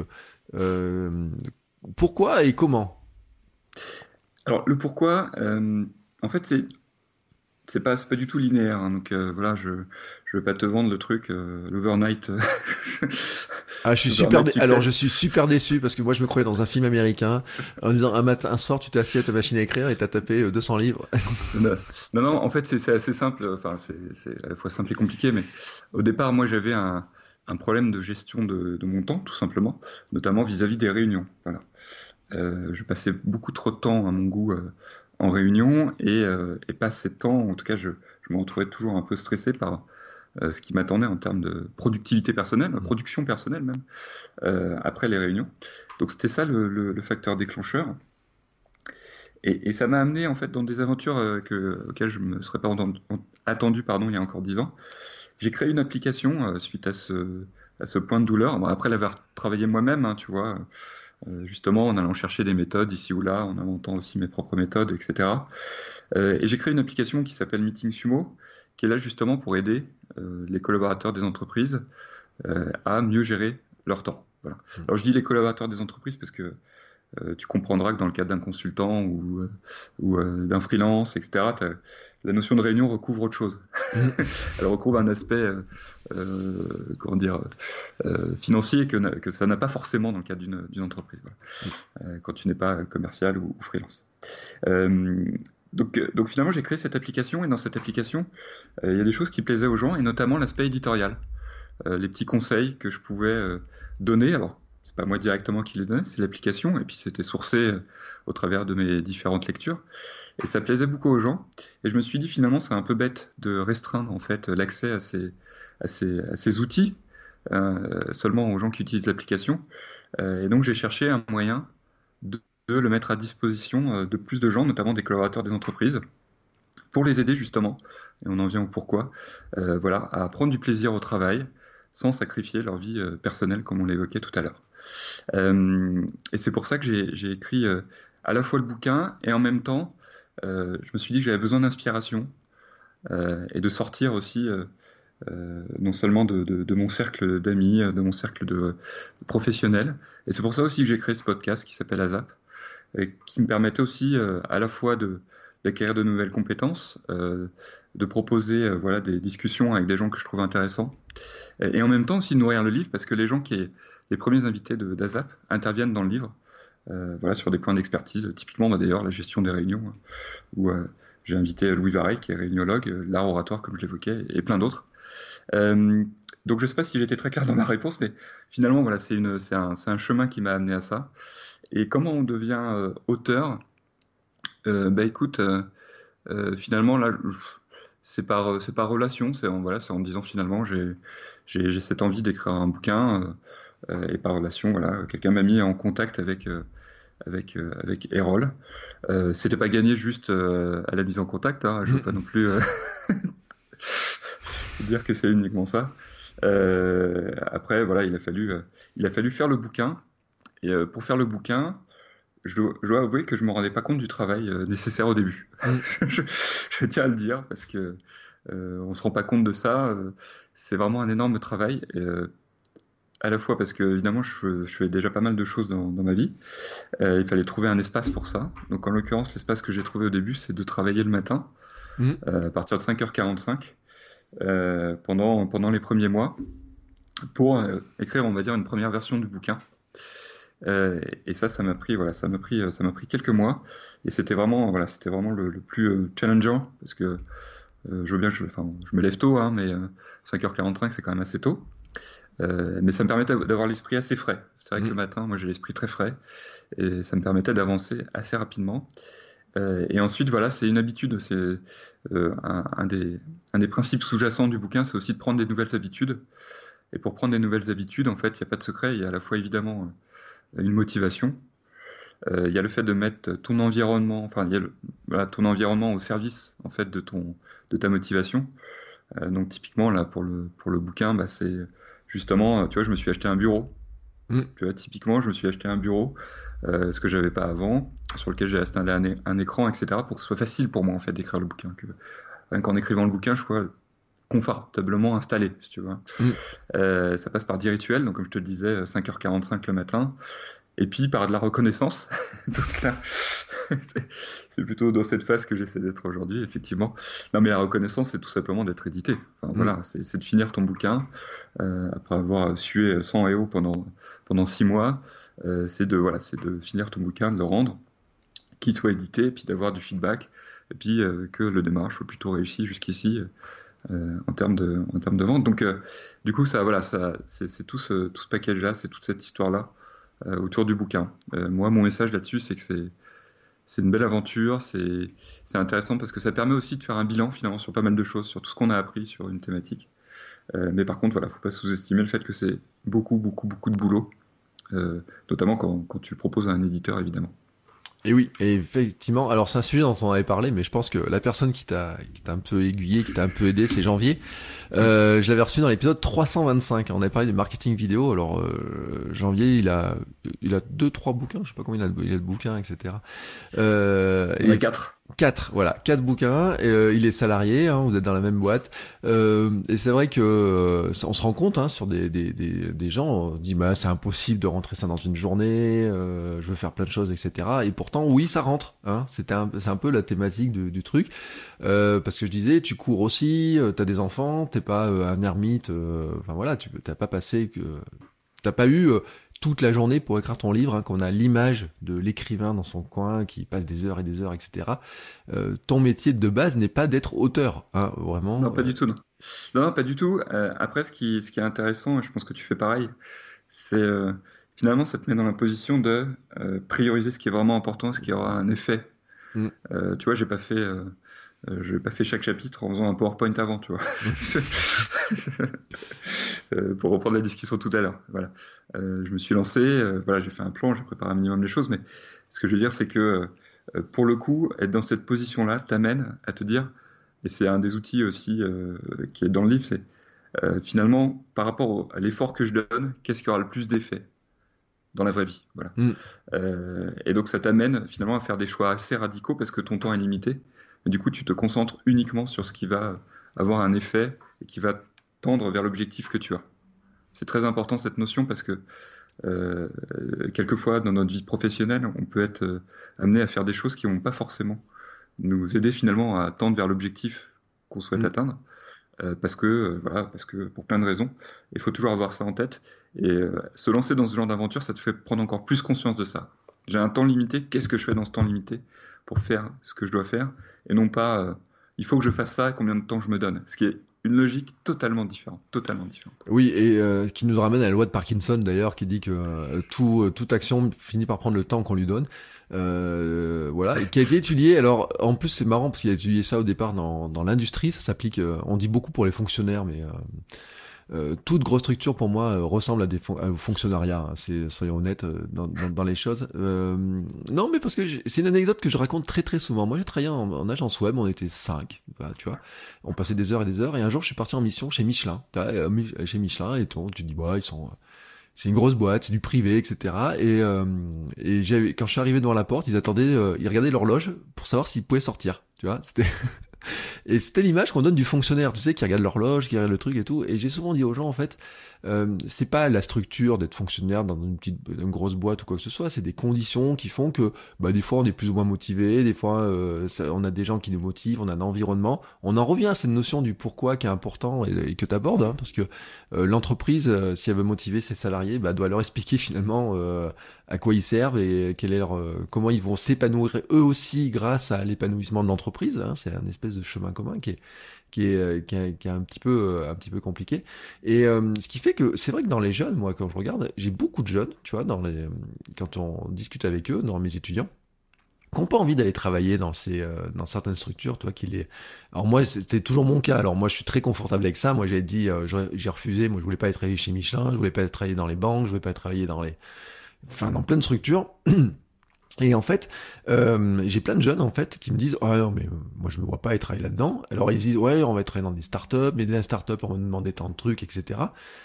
pourquoi et comment? Alors le pourquoi, en fait c'est pas du tout linéaire. Hein, donc voilà, je vais pas te vendre le truc, l'overnight. Ah, je suis super déçu parce que moi je me croyais dans un film américain en disant un soir tu t'es assis à ta machine à écrire et t'as tapé 200 livres. non, en fait c'est assez simple, enfin c'est à la fois simple et compliqué, mais au départ moi j'avais un problème de gestion de mon temps tout simplement, notamment vis-à-vis des réunions. Voilà. Je passais beaucoup trop de temps à mon goût en réunion et pas assez de temps, en tout cas je me retrouvais toujours un peu stressé par ce qui m'attendait en termes de productivité personnelle, production personnelle même, après les réunions. Donc c'était ça le facteur déclencheur. Et ça m'a amené en fait dans des aventures auxquelles je me serais pas attendu il y a encore 10 ans. J'ai créé une application suite à ce point de douleur. Bon, après l'avoir travaillé moi-même, hein, tu vois, justement en allant chercher des méthodes ici ou là, en inventant aussi mes propres méthodes, etc. Et j'ai créé une application qui s'appelle Meeting Sumo, qui est là justement pour aider les collaborateurs des entreprises à mieux gérer leur temps. Voilà. Alors je dis les collaborateurs des entreprises parce que tu comprendras que dans le cadre d'un consultant ou d'un freelance, etc., la notion de réunion recouvre autre chose. Elle recouvre un aspect financier que ça n'a pas forcément dans le cadre d'une entreprise. Voilà. Quand tu n'es pas commercial ou freelance. Donc finalement, j'ai créé cette application et dans cette application, il y a des choses qui plaisaient aux gens et notamment l'aspect éditorial. Les petits conseils que je pouvais donner. Alors, c'est pas moi directement qui les donnais, c'est l'application et puis c'était sourcé au travers de mes différentes lectures. Et ça plaisait beaucoup aux gens. Et je me suis dit finalement, c'est un peu bête de restreindre en fait l'accès à ces outils seulement aux gens qui utilisent l'application. Et donc j'ai cherché un moyen de le mettre à disposition de plus de gens, notamment des collaborateurs des entreprises, pour les aider justement, et on en vient au pourquoi, voilà, à prendre du plaisir au travail sans sacrifier leur vie personnelle comme on l'évoquait tout à l'heure. Et c'est pour ça que j'ai écrit à la fois le bouquin et en même temps, je me suis dit que j'avais besoin d'inspiration et de sortir aussi non seulement de mon cercle d'amis, de mon cercle de professionnels. Et c'est pour ça aussi que j'ai créé ce podcast qui s'appelle ASAP, et qui me permettait aussi à la fois d'acquérir de nouvelles compétences, de proposer voilà, des discussions avec des gens que je trouve intéressants, et en même temps aussi de nourrir le livre, parce que les premiers invités d'ASAP interviennent dans le livre, voilà, sur des points d'expertise, typiquement d'ailleurs la gestion des réunions, où j'ai invité Louis Vareille, qui est réuniologue, l'art oratoire comme je l'évoquais, et plein d'autres. Donc je ne sais pas si j'étais très clair dans ma réponse, mais finalement voilà, c'est un chemin qui m'a amené à ça. Et comment on devient auteur? Bah écoute, finalement là, c'est par relation, c'est en disant finalement j'ai cette envie d'écrire un bouquin, et par relation, voilà, quelqu'un m'a mis en contact avec Erol. C'était pas gagné juste à la mise en contact, hein, je veux pas non plus dire que c'est uniquement ça. Après, voilà, il a fallu faire le bouquin. Et pour faire le bouquin, je dois avouer que je me rendais pas compte du travail nécessaire au début. Je tiens à le dire parce que on se rend pas compte de ça. C'est vraiment un énorme travail. Et, à la fois parce que évidemment je fais déjà pas mal de choses dans ma vie. Il fallait trouver un espace pour ça. Donc en l'occurrence, l'espace que j'ai trouvé au début, c'est de travailler le matin à partir de 5h45 pendant les premiers mois pour écrire, on va dire, une première version du bouquin. Et ça m'a pris quelques mois. Et c'était vraiment le plus challengeant parce que je me lève tôt, hein, mais 5h45 c'est quand même assez tôt. Mais ça me permettait d'avoir l'esprit assez frais. C'est vrai que le matin, moi j'ai l'esprit très frais et ça me permettait d'avancer assez rapidement. Et ensuite, voilà, c'est une habitude. C'est un des principes sous-jacents du bouquin, c'est aussi de prendre des nouvelles habitudes. Et pour prendre des nouvelles habitudes, en fait, il n'y a pas de secret. Il y a à la fois évidemment une motivation. Il y a le fait de mettre ton environnement, enfin, il y a ton environnement au service en fait de ta motivation. Donc typiquement là pour le bouquin, bah, c'est justement, tu vois, je me suis acheté un bureau. Tu vois, typiquement, je me suis acheté un bureau, ce que j'avais pas avant, sur lequel j'ai installé un écran, etc., pour que ce soit facile pour moi en fait d'écrire le bouquin. Rien qu'en écrivant le bouquin, je sois confortablement installé, si tu veux. Ça passe par 10 rituels, donc comme je te le disais, 5h45 le matin, et puis par de la reconnaissance. Donc là, c'est plutôt dans cette phase que j'essaie d'être aujourd'hui, effectivement. Non, mais la reconnaissance, c'est tout simplement d'être édité. Enfin, voilà, c'est de finir ton bouquin après avoir sué sang et eau pendant 6 mois. C'est de finir ton bouquin, de le rendre, qu'il soit édité, et puis d'avoir du feedback, et puis que le démarche soit plutôt réussi jusqu'ici en termes de vente. Donc, du coup, c'est tout ce package-là, c'est toute cette histoire-là autour du bouquin. Moi, mon message là-dessus, c'est que c'est une belle aventure, c'est intéressant parce que ça permet aussi de faire un bilan finalement sur pas mal de choses, sur tout ce qu'on a appris sur une thématique. Mais par contre, voilà, faut pas sous-estimer le fait que c'est beaucoup, beaucoup, beaucoup de boulot, notamment quand tu proposes à un éditeur, évidemment. Et oui, et effectivement, alors c'est un sujet dont on avait parlé, mais je pense que la personne qui t'a un peu aiguillé, qui t'a un peu aidé, c'est Janvier. Je l'avais reçu dans l'épisode 325. On avait parlé du marketing vidéo. Alors Janvier, il a 2-3 bouquins, je sais pas combien il a de bouquins, etc. Il y en a 4. 4 bouquins. Il est salarié, hein, vous êtes dans la même boîte. Et c'est vrai que on se rend compte, hein, sur des gens, on dit bah c'est impossible de rentrer ça dans une journée. Je veux faire plein de choses, etc. Et pourtant, oui, ça rentre. Hein, c'est un peu la thématique du truc. Parce que je disais, tu cours aussi, t'as des enfants, t'es pas un ermite. Enfin voilà, t'as pas eu toute la journée pour écrire ton livre, hein, qu'on a l'image de l'écrivain dans son coin qui passe des heures et des heures, etc. Ton métier de base n'est pas d'être auteur, hein, vraiment. Non, pas du tout. Non, pas du tout. Après, ce qui est intéressant, et je pense que tu fais pareil, c'est finalement, ça te met dans la position de prioriser ce qui est vraiment important, ce qui aura un effet. Tu vois, j'ai pas fait Je n'ai pas fait chaque chapitre en faisant un PowerPoint avant, tu vois. Pour reprendre la discussion tout à l'heure. Voilà. Je me suis lancé, voilà, j'ai fait un plan, j'ai préparé un minimum les choses, mais ce que je veux dire, c'est que pour le coup, être dans cette position-là t'amène à te dire, et c'est un des outils aussi qui est dans le livre, c'est finalement, par rapport à l'effort que je donne, qu'est-ce qui aura le plus d'effet dans la vraie vie, voilà. Et donc ça t'amène finalement à faire des choix assez radicaux parce que ton temps est limité. Et du coup, tu te concentres uniquement sur ce qui va avoir un effet et qui va tendre vers l'objectif que tu as. C'est très important cette notion parce que quelquefois dans notre vie professionnelle, on peut être amené à faire des choses qui vont pas forcément nous aider finalement à tendre vers l'objectif qu'on souhaite atteindre. Parce que pour plein de raisons, il faut toujours avoir ça en tête et se lancer dans ce genre d'aventure, ça te fait prendre encore plus conscience de ça. J'ai un temps limité, qu'est-ce que je fais dans ce temps limité pour faire ce que je dois faire et non pas il faut que je fasse ça et combien de temps je me donne, ce qui est une logique totalement différente. Oui, et qui nous ramène à la loi de Parkinson d'ailleurs, qui dit que toute action finit par prendre le temps qu'on lui donne. Voilà, et qui a été étudié. Alors, en plus, c'est marrant parce qu'il a étudié ça au départ dans l'industrie. Ça s'applique. On dit beaucoup pour les fonctionnaires, mais toute grosse structure pour moi ressemble au fonctionnariat. Hein, soyons honnêtes dans les choses. Non, mais parce que c'est une anecdote que je raconte très très souvent. Moi, j'ai travaillé en agence web. On était 5, voilà, tu vois. On passait des heures et des heures. Et un jour, je suis parti en mission chez Michelin. Chez Michelin, et tu dis, bah, c'est une grosse boîte, c'est du privé, etc. Et quand je suis arrivé devant la porte, ils regardaient l'horloge pour savoir s'ils pouvaient sortir. Tu vois, et c'était l'image qu'on donne du fonctionnaire, tu sais, qui regarde l'horloge, qui regarde le truc et tout. Et j'ai souvent dit aux gens, en fait, c'est pas la structure d'être fonctionnaire dans une grosse boîte ou quoi que ce soit, c'est des conditions qui font que, bah, des fois on est plus ou moins motivé, des fois on a des gens qui nous motivent, on a un environnement. On en revient à cette notion du pourquoi qui est important et que t'abordes, hein, parce que l'entreprise, si elle veut motiver ses salariés, bah, doit leur expliquer finalement à quoi ils servent et comment ils vont s'épanouir eux aussi grâce à l'épanouissement de l'entreprise. Hein. C'est un espèce de chemin commun qui est un petit peu compliqué. Et ce qui fait que c'est vrai que dans les jeunes, moi quand je regarde, j'ai beaucoup de jeunes, tu vois, quand on discute avec eux, dans mes étudiants, qui n'ont pas envie d'aller travailler dans certaines structures, toi Alors moi, c'était toujours mon cas. Alors moi, je suis très confortable avec ça. Moi, j'ai dit, j'ai refusé. Moi, je voulais pas aller travailler chez Michelin, je voulais pas aller travailler dans les banques, je voulais pas travailler dans plein de structures. Et en fait, j'ai plein de jeunes en fait qui me disent oh non mais moi je me vois pas aller travailler là-dedans. Alors ils disent ouais on va travailler dans des startups, mais dans les startups on va nous demander tant de trucs, etc.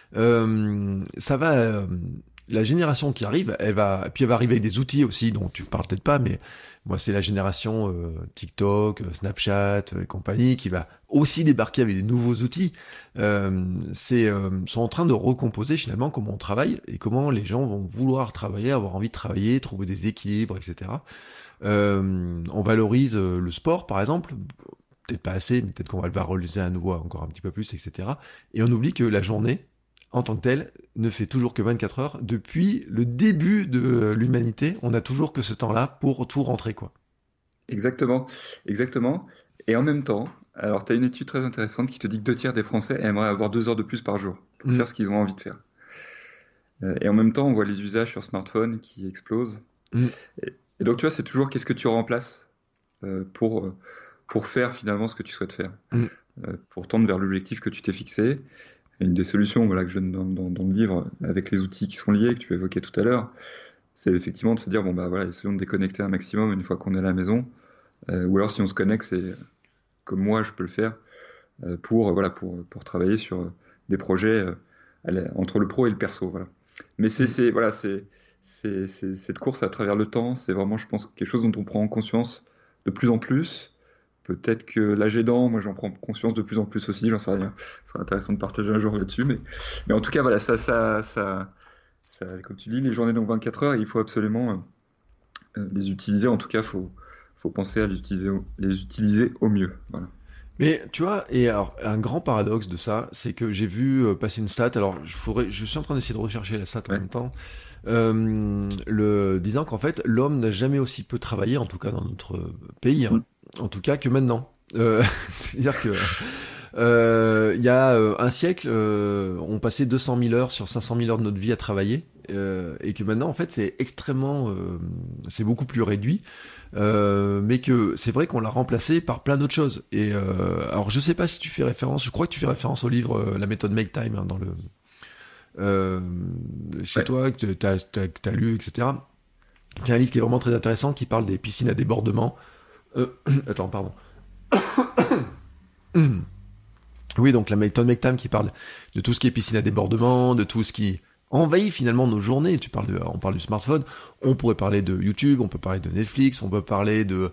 Ça va. La génération qui arrive, elle va arriver avec des outils aussi dont tu parles peut-être pas, mais moi c'est la génération TikTok, Snapchat et compagnie qui va aussi débarquer avec des nouveaux outils. Sont en train de recomposer finalement comment on travaille et comment les gens vont vouloir travailler, avoir envie de travailler, trouver des équilibres, etc. On valorise le sport par exemple, peut-être pas assez, mais peut-être qu'on va le valoriser à nouveau encore un petit peu plus, etc. Et on oublie que la journée en tant que telle, ne fait toujours que 24 heures. Depuis le début de l'humanité, on n'a toujours que ce temps-là pour tout rentrer, quoi. Exactement. Et en même temps, alors tu as une étude très intéressante qui te dit que 2 tiers des Français aimeraient avoir 2 heures de plus par jour pour faire ce qu'ils ont envie de faire. Et en même temps, on voit les usages sur smartphone qui explosent. Et donc, tu vois, c'est toujours qu'est-ce que tu remplaces pour faire finalement ce que tu souhaites faire, pour tendre vers l'objectif que tu t'es fixé. Et une des solutions que je donne dans le livre, avec les outils qui sont liés, que tu évoquais tout à l'heure, c'est effectivement de se dire, bon bah voilà, essayons de déconnecter un maximum une fois qu'on est à la maison. Ou alors si on se connecte, c'est comme moi je peux le faire, pour travailler sur des projets entre le pro et le perso. Voilà. Mais c'est cette course à travers le temps, c'est vraiment, je pense, quelque chose dont on prend conscience de plus en plus. Peut-être que l'âge aidant, moi j'en prends conscience de plus en plus aussi, j'en sais rien. Ce serait intéressant de partager un jour là-dessus. Mais en tout cas, voilà, ça, comme tu dis, les journées dans 24 heures, il faut absolument les utiliser. En tout cas, faut penser à les utiliser au mieux. Voilà. Mais tu vois, et alors un grand paradoxe de ça, c'est que j'ai vu passer une stat. Alors je suis en train d'essayer de rechercher la stat en même temps. Disant qu'en fait l'homme n'a jamais aussi peu travaillé, en tout cas dans notre pays, hein, en tout cas que maintenant. C'est-à-dire que il y a un siècle, on passait 200 000 heures sur 500 000 heures de notre vie à travailler, et que maintenant en fait c'est extrêmement, c'est beaucoup plus réduit, mais que c'est vrai qu'on l'a remplacé par plein d'autres choses. Et alors je sais pas si tu fais référence, je crois que tu fais référence au livre La méthode Make Time hein, dans le chez toi que t'as lu, etc. Il y a un livre qui est vraiment très intéressant qui parle des piscines à débordement. Attends, pardon. Oui, donc la méthode Make Time qui parle de tout ce qui est piscine à débordement, de tout ce qui envahit finalement nos journées. On parle du smartphone, on pourrait parler de YouTube, on peut parler de Netflix, on peut parler de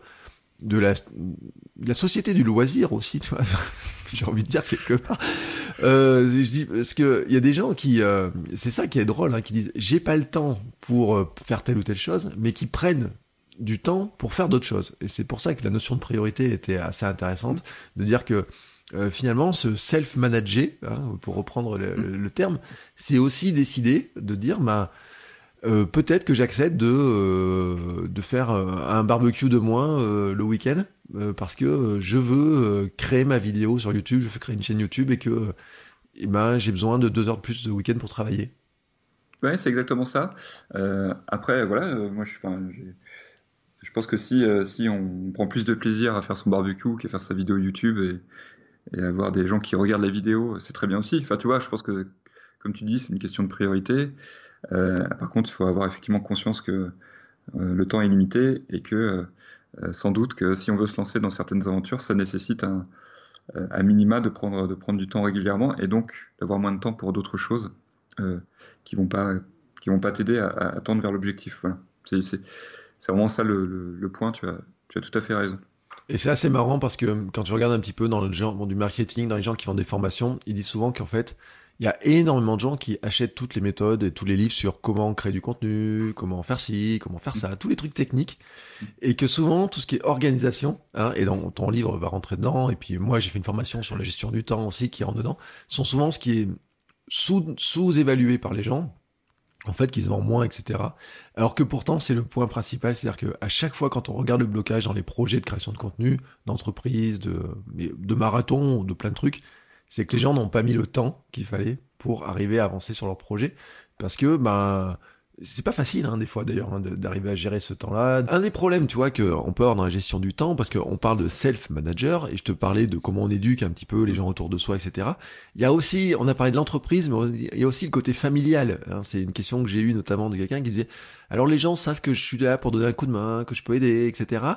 la société du loisir aussi, tu vois. J'ai envie de dire quelque part. Je dis parce que il y a des gens qui, c'est ça qui est drôle, hein, qui disent j'ai pas le temps pour faire telle ou telle chose, mais qui prennent du temps pour faire d'autres choses. Et c'est pour ça que la notion de priorité était assez intéressante, de dire que finalement, ce self-manager, hein, pour reprendre le terme, c'est aussi décider de dire, peut-être que j'accepte de faire un barbecue de moins le week-end, parce que je veux créer ma vidéo sur YouTube, je veux créer une chaîne YouTube et que j'ai besoin de 2 heures de plus de week-end pour travailler. Ouais, c'est exactement ça. Après, voilà, moi, je pense que si on prend plus de plaisir à faire son barbecue qu'à faire sa vidéo YouTube et avoir des gens qui regardent la vidéo, c'est très bien aussi. Enfin, tu vois, je pense que, comme tu dis, c'est une question de priorité. Par contre, il faut avoir effectivement conscience que le temps est limité et que sans doute que si on veut se lancer dans certaines aventures, ça nécessite un minima de prendre du temps régulièrement et donc d'avoir moins de temps pour d'autres choses qui vont pas t'aider à tendre vers l'objectif. Voilà. C'est vraiment ça le point. Tu as tout à fait raison. Et c'est assez marrant parce que quand tu regardes un petit peu dans le genre du marketing, dans les gens qui font des formations, ils disent souvent qu'en fait, il y a énormément de gens qui achètent toutes les méthodes et tous les livres sur comment créer du contenu, comment faire ci, comment faire ça, tous les trucs techniques, et que souvent tout ce qui est organisation, hein, et dans ton livre va rentrer dedans, et puis moi j'ai fait une formation sur la gestion du temps aussi qui rentre dedans, sont souvent ce qui est sous-évalué par les gens, en fait, qui se vend moins, etc. Alors que pourtant, c'est le point principal, c'est-à-dire que à chaque fois, quand on regarde le blocage dans les projets de création de contenu, d'entreprise, de marathon, de plein de trucs, c'est que les gens n'ont pas mis le temps qu'il fallait pour arriver à avancer sur leur projet, parce que c'est pas facile, hein, des fois d'ailleurs, hein, d'arriver à gérer ce temps-là. Un des problèmes, tu vois, qu'on peut avoir dans la gestion du temps, parce qu'on parle de self-manager, et je te parlais de comment on éduque un petit peu les gens autour de soi, etc. Il y a aussi, on a parlé de l'entreprise, mais il y a aussi le côté familial. Hein. C'est une question que j'ai eue notamment de quelqu'un qui disait, alors les gens savent que je suis là pour donner un coup de main, que je peux aider, etc.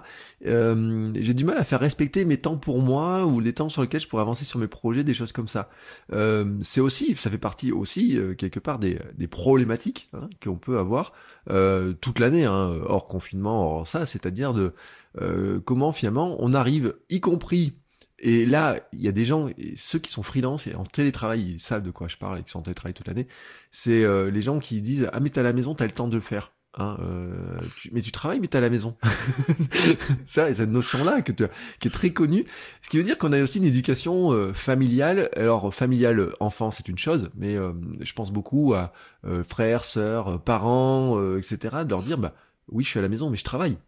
J'ai du mal à faire respecter mes temps pour moi, ou les temps sur lesquels je pourrais avancer sur mes projets, des choses comme ça. C'est aussi, ça fait partie aussi, quelque part, des problématiques, hein, qu'on peut avoir toute l'année, hein, hors confinement, hors ça, c'est-à-dire de comment finalement on arrive, y compris, et là il y a des gens, et ceux qui sont freelance et en télétravail, ils savent de quoi je parle et qui sont en télétravail toute l'année, c'est les gens qui disent ah mais t'es à la maison, t'as le temps de le faire. Hein, mais tu travailles mais t'es à la maison. Ça, et cette notion-là qui est très connue, ce qui veut dire qu'on a aussi une éducation familiale. Alors familiale enfant c'est une chose, mais je pense beaucoup à frères, sœurs, parents, etc. de leur dire oui je suis à la maison mais je travaille.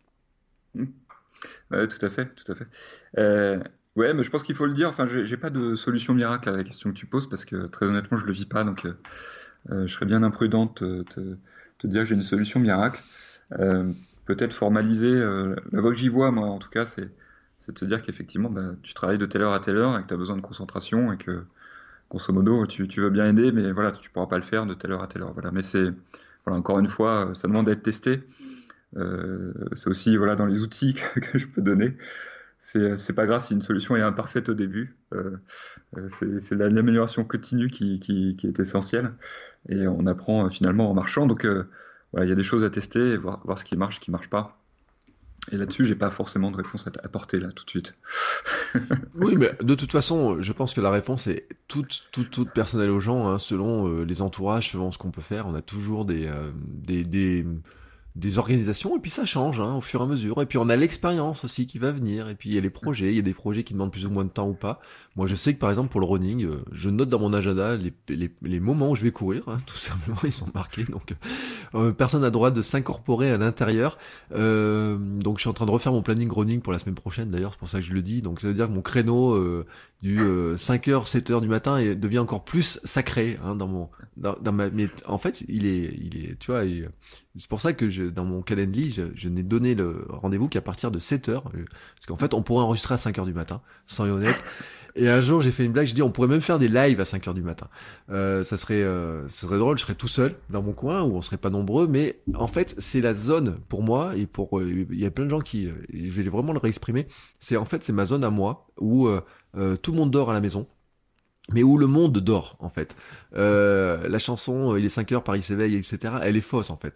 Ouais, tout à fait. Ouais, mais je pense qu'il faut le dire. Enfin, j'ai pas de solution miracle à la question que tu poses parce que très honnêtement je le vis pas, donc je serais bien imprudent de te dire que j'ai une solution miracle. Peut-être formaliser, la voie que j'y vois, moi, en tout cas, c'est de se dire qu'effectivement, tu travailles de telle heure à telle heure et que tu as besoin de concentration et que, grosso modo, tu veux bien aider, mais voilà, tu pourras pas le faire de telle heure à telle heure. Voilà. Mais voilà, encore une fois, ça demande d'être testé. C'est aussi, voilà, dans les outils que je peux donner. C'est pas grave si une solution est imparfaite au début. C'est l'amélioration continue qui est essentielle. Et on apprend finalement en marchant. Donc, voilà, il y a des choses à tester et voir ce qui marche pas. Et là-dessus, j'ai pas forcément de réponse à apporter là tout de suite. Oui, mais de toute façon, je pense que la réponse est toute personnelle aux gens, hein, selon les entourages, selon ce qu'on peut faire. On a toujours des des organisations, et puis ça change au fur et à mesure. Et puis on a l'expérience aussi qui va venir, et puis il y a les projets, il y a des projets qui demandent plus ou moins de temps ou pas. Moi je sais que par exemple pour le running, je note dans mon agenda les moments où je vais courir, tout simplement, ils sont marqués, donc personne n'a droit de s'incorporer à l'intérieur. Donc je suis en train de refaire mon planning running pour la semaine prochaine d'ailleurs, c'est pour ça que je le dis. Donc ça veut dire que mon créneau du 5h, 7h du matin devient encore plus sacré dans ma... Mais en fait, il est tu vois, c'est pour ça que dans mon calendrier, je n'ai donné le rendez-vous qu'à partir de 7h, parce qu'en fait, on pourrait enregistrer à 5h du matin, sans y honnête. Et un jour, j'ai fait une blague, j'ai dit, on pourrait même faire des lives à 5h du matin. Ça serait drôle, je serais tout seul dans mon coin, où on serait pas nombreux, mais en fait, c'est la zone, pour moi, et il y a plein de gens qui, je vais vraiment le réexprimer, c'est ma zone à moi, où tout le monde dort à la maison, mais où le monde dort, en fait. La chanson, il est 5h, Paris s'éveille, etc., elle est fausse, en fait.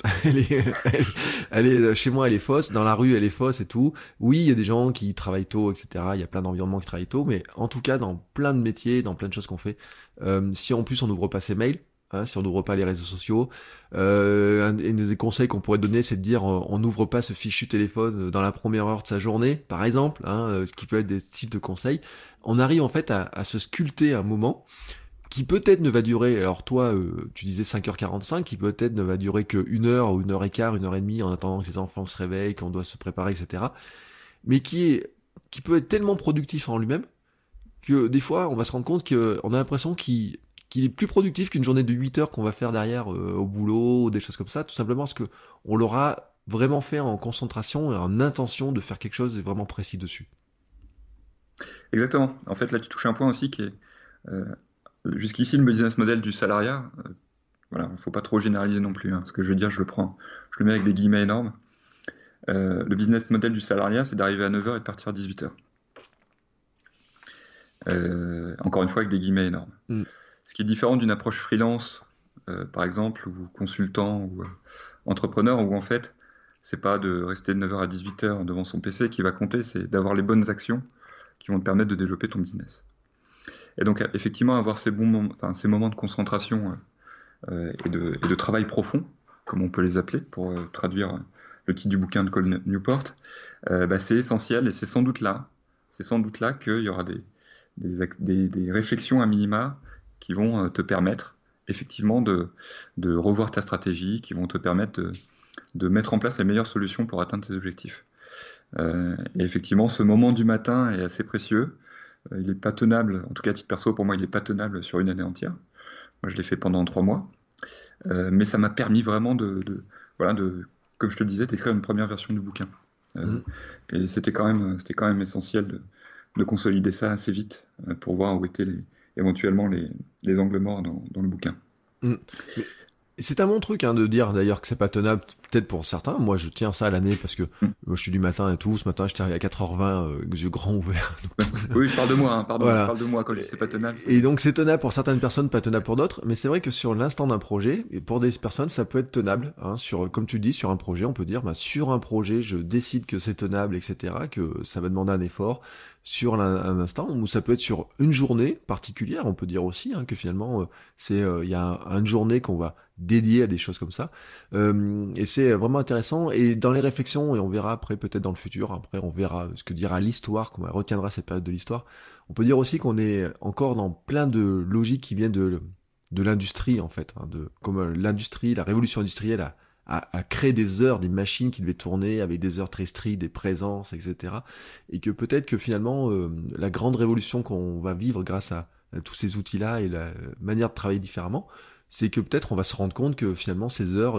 Elle est, chez moi, elle est fausse, dans la rue, elle est fausse et tout. Oui, il y a des gens qui travaillent tôt, etc., il y a plein d'environnements qui travaillent tôt, mais en tout cas, dans plein de métiers, dans plein de choses qu'on fait, si en plus on n'ouvre pas ses mails, si on n'ouvre pas les réseaux sociaux, un des conseils qu'on pourrait donner, c'est de dire on n'ouvre pas ce fichu téléphone dans la première heure de sa journée, par exemple, ce qui peut être des types de conseils. On arrive en fait à se sculpter un moment qui peut-être ne va durer, alors toi tu disais 5h45, qui peut-être ne va durer que 1h ou 1h15, 1h30 en attendant que les enfants se réveillent, qu'on doit se préparer, etc. Mais qui peut être tellement productif en lui-même que des fois on va se rendre compte qu'on a l'impression qu'il est plus productif qu'une journée de 8 heures qu'on va faire derrière au boulot, ou des choses comme ça, tout simplement parce que on l'aura vraiment fait en concentration et en intention de faire quelque chose de vraiment précis dessus. Exactement. En fait, là, tu touches un point aussi qui est jusqu'ici le business model du salariat. Voilà, il ne faut pas trop généraliser non plus. Ce que je veux dire, je le mets avec des guillemets énormes. Le business model du salariat, c'est d'arriver à 9h et de partir à 18h. Encore une fois, avec des guillemets énormes. Ce qui est différent d'une approche freelance, par exemple, ou consultant, ou entrepreneur, où en fait, c'est pas de rester de 9h à 18h devant son PC qui va compter, c'est d'avoir les bonnes actions qui vont te permettre de développer ton business. Et donc, effectivement, avoir ces moments de concentration et de travail profond, comme on peut les appeler, pour traduire le titre du bouquin de Cal Newport, c'est essentiel, et c'est sans doute là qu'il y aura des réflexions à minima qui vont te permettre effectivement de revoir ta stratégie, qui vont te permettre de mettre en place les meilleures solutions pour atteindre tes objectifs. Et effectivement, ce moment du matin est assez précieux. Il n'est pas tenable, en tout cas à titre perso, pour moi, il n'est pas tenable sur une année entière. Moi, je l'ai fait pendant 3 mois. Mais ça m'a permis vraiment comme je te disais, d'écrire une première version du bouquin. Et c'était quand même essentiel de consolider ça assez vite pour voir où étaient éventuellement les angles morts dans le bouquin. C'est un bon truc de dire d'ailleurs que c'est pas tenable, peut-être pour certains. Moi je tiens ça à l'année parce que moi, je suis du matin et tout. Ce matin j'étais arrivé à 4h20, les yeux grands ouverts. Oui, je parle de moi, pardon, voilà. Je parle de moi quand je dis c'est pas tenable. Et donc c'est tenable pour certaines personnes, pas tenable pour d'autres. Mais c'est vrai que sur l'instant d'un projet, et pour des personnes ça peut être tenable. Comme tu dis, sur un projet, on peut dire sur un projet je décide que c'est tenable, etc. Que ça va demander un effort sur un instant, ou ça peut être sur une journée particulière. On peut dire aussi que finalement il y a une journée qu'on va dédier à des choses comme ça, et c'est vraiment intéressant. Et dans les réflexions, et on verra après peut-être dans le futur, après on verra ce que dira l'histoire, comment elle retiendra cette période de l'histoire, on peut dire aussi qu'on est encore dans plein de logiques qui viennent de l'industrie en fait, comme l'industrie, la révolution industrielle à créer des heures, des machines qui devaient tourner avec des heures très strictes, des présences, etc. Et que peut-être que finalement la grande révolution qu'on va vivre grâce à tous ces outils-là et la manière de travailler différemment, c'est que peut-être on va se rendre compte que finalement ces heures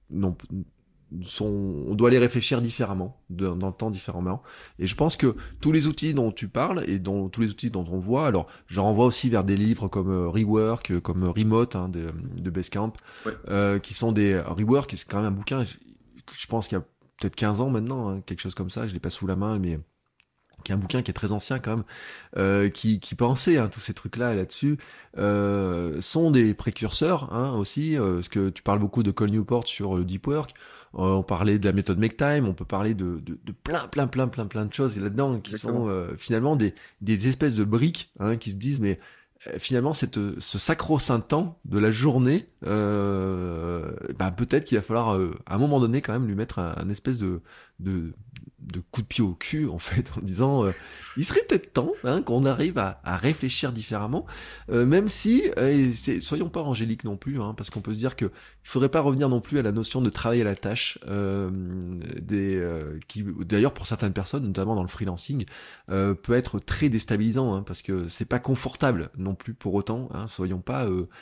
on doit les réfléchir différemment, dans le temps différemment. Et je pense que tous les outils dont tu parles et tous les outils dont on voit, alors je renvoie aussi vers des livres comme Rework, comme Remote de Basecamp, qui sont des Rework, c'est quand même un bouquin, je pense qu'il y a peut-être 15 ans maintenant, quelque chose comme ça, je l'ai pas sous la main, mais qui est un bouquin qui est très ancien quand même, qui pensait tous ces trucs-là là-dessus, sont des précurseurs aussi, parce que tu parles beaucoup de Cal Newport sur le Deep Work, on parlait de la méthode Make Time, on peut parler de plein de choses là-dedans qui sont finalement des espèces de briques qui se disent mais finalement ce sacro-saint temps de la journée, peut-être qu'il va falloir à un moment donné quand même lui mettre un espèce de coup de pied au cul en fait, en disant il serait peut-être temps qu'on arrive à réfléchir différemment, même si soyons pas angéliques non plus, parce qu'on peut se dire que il faudrait pas revenir non plus à la notion de travail à la tâche, qui d'ailleurs pour certaines personnes, notamment dans le freelancing, peut être très déstabilisant, parce que c'est pas confortable non plus pour autant, soyons pas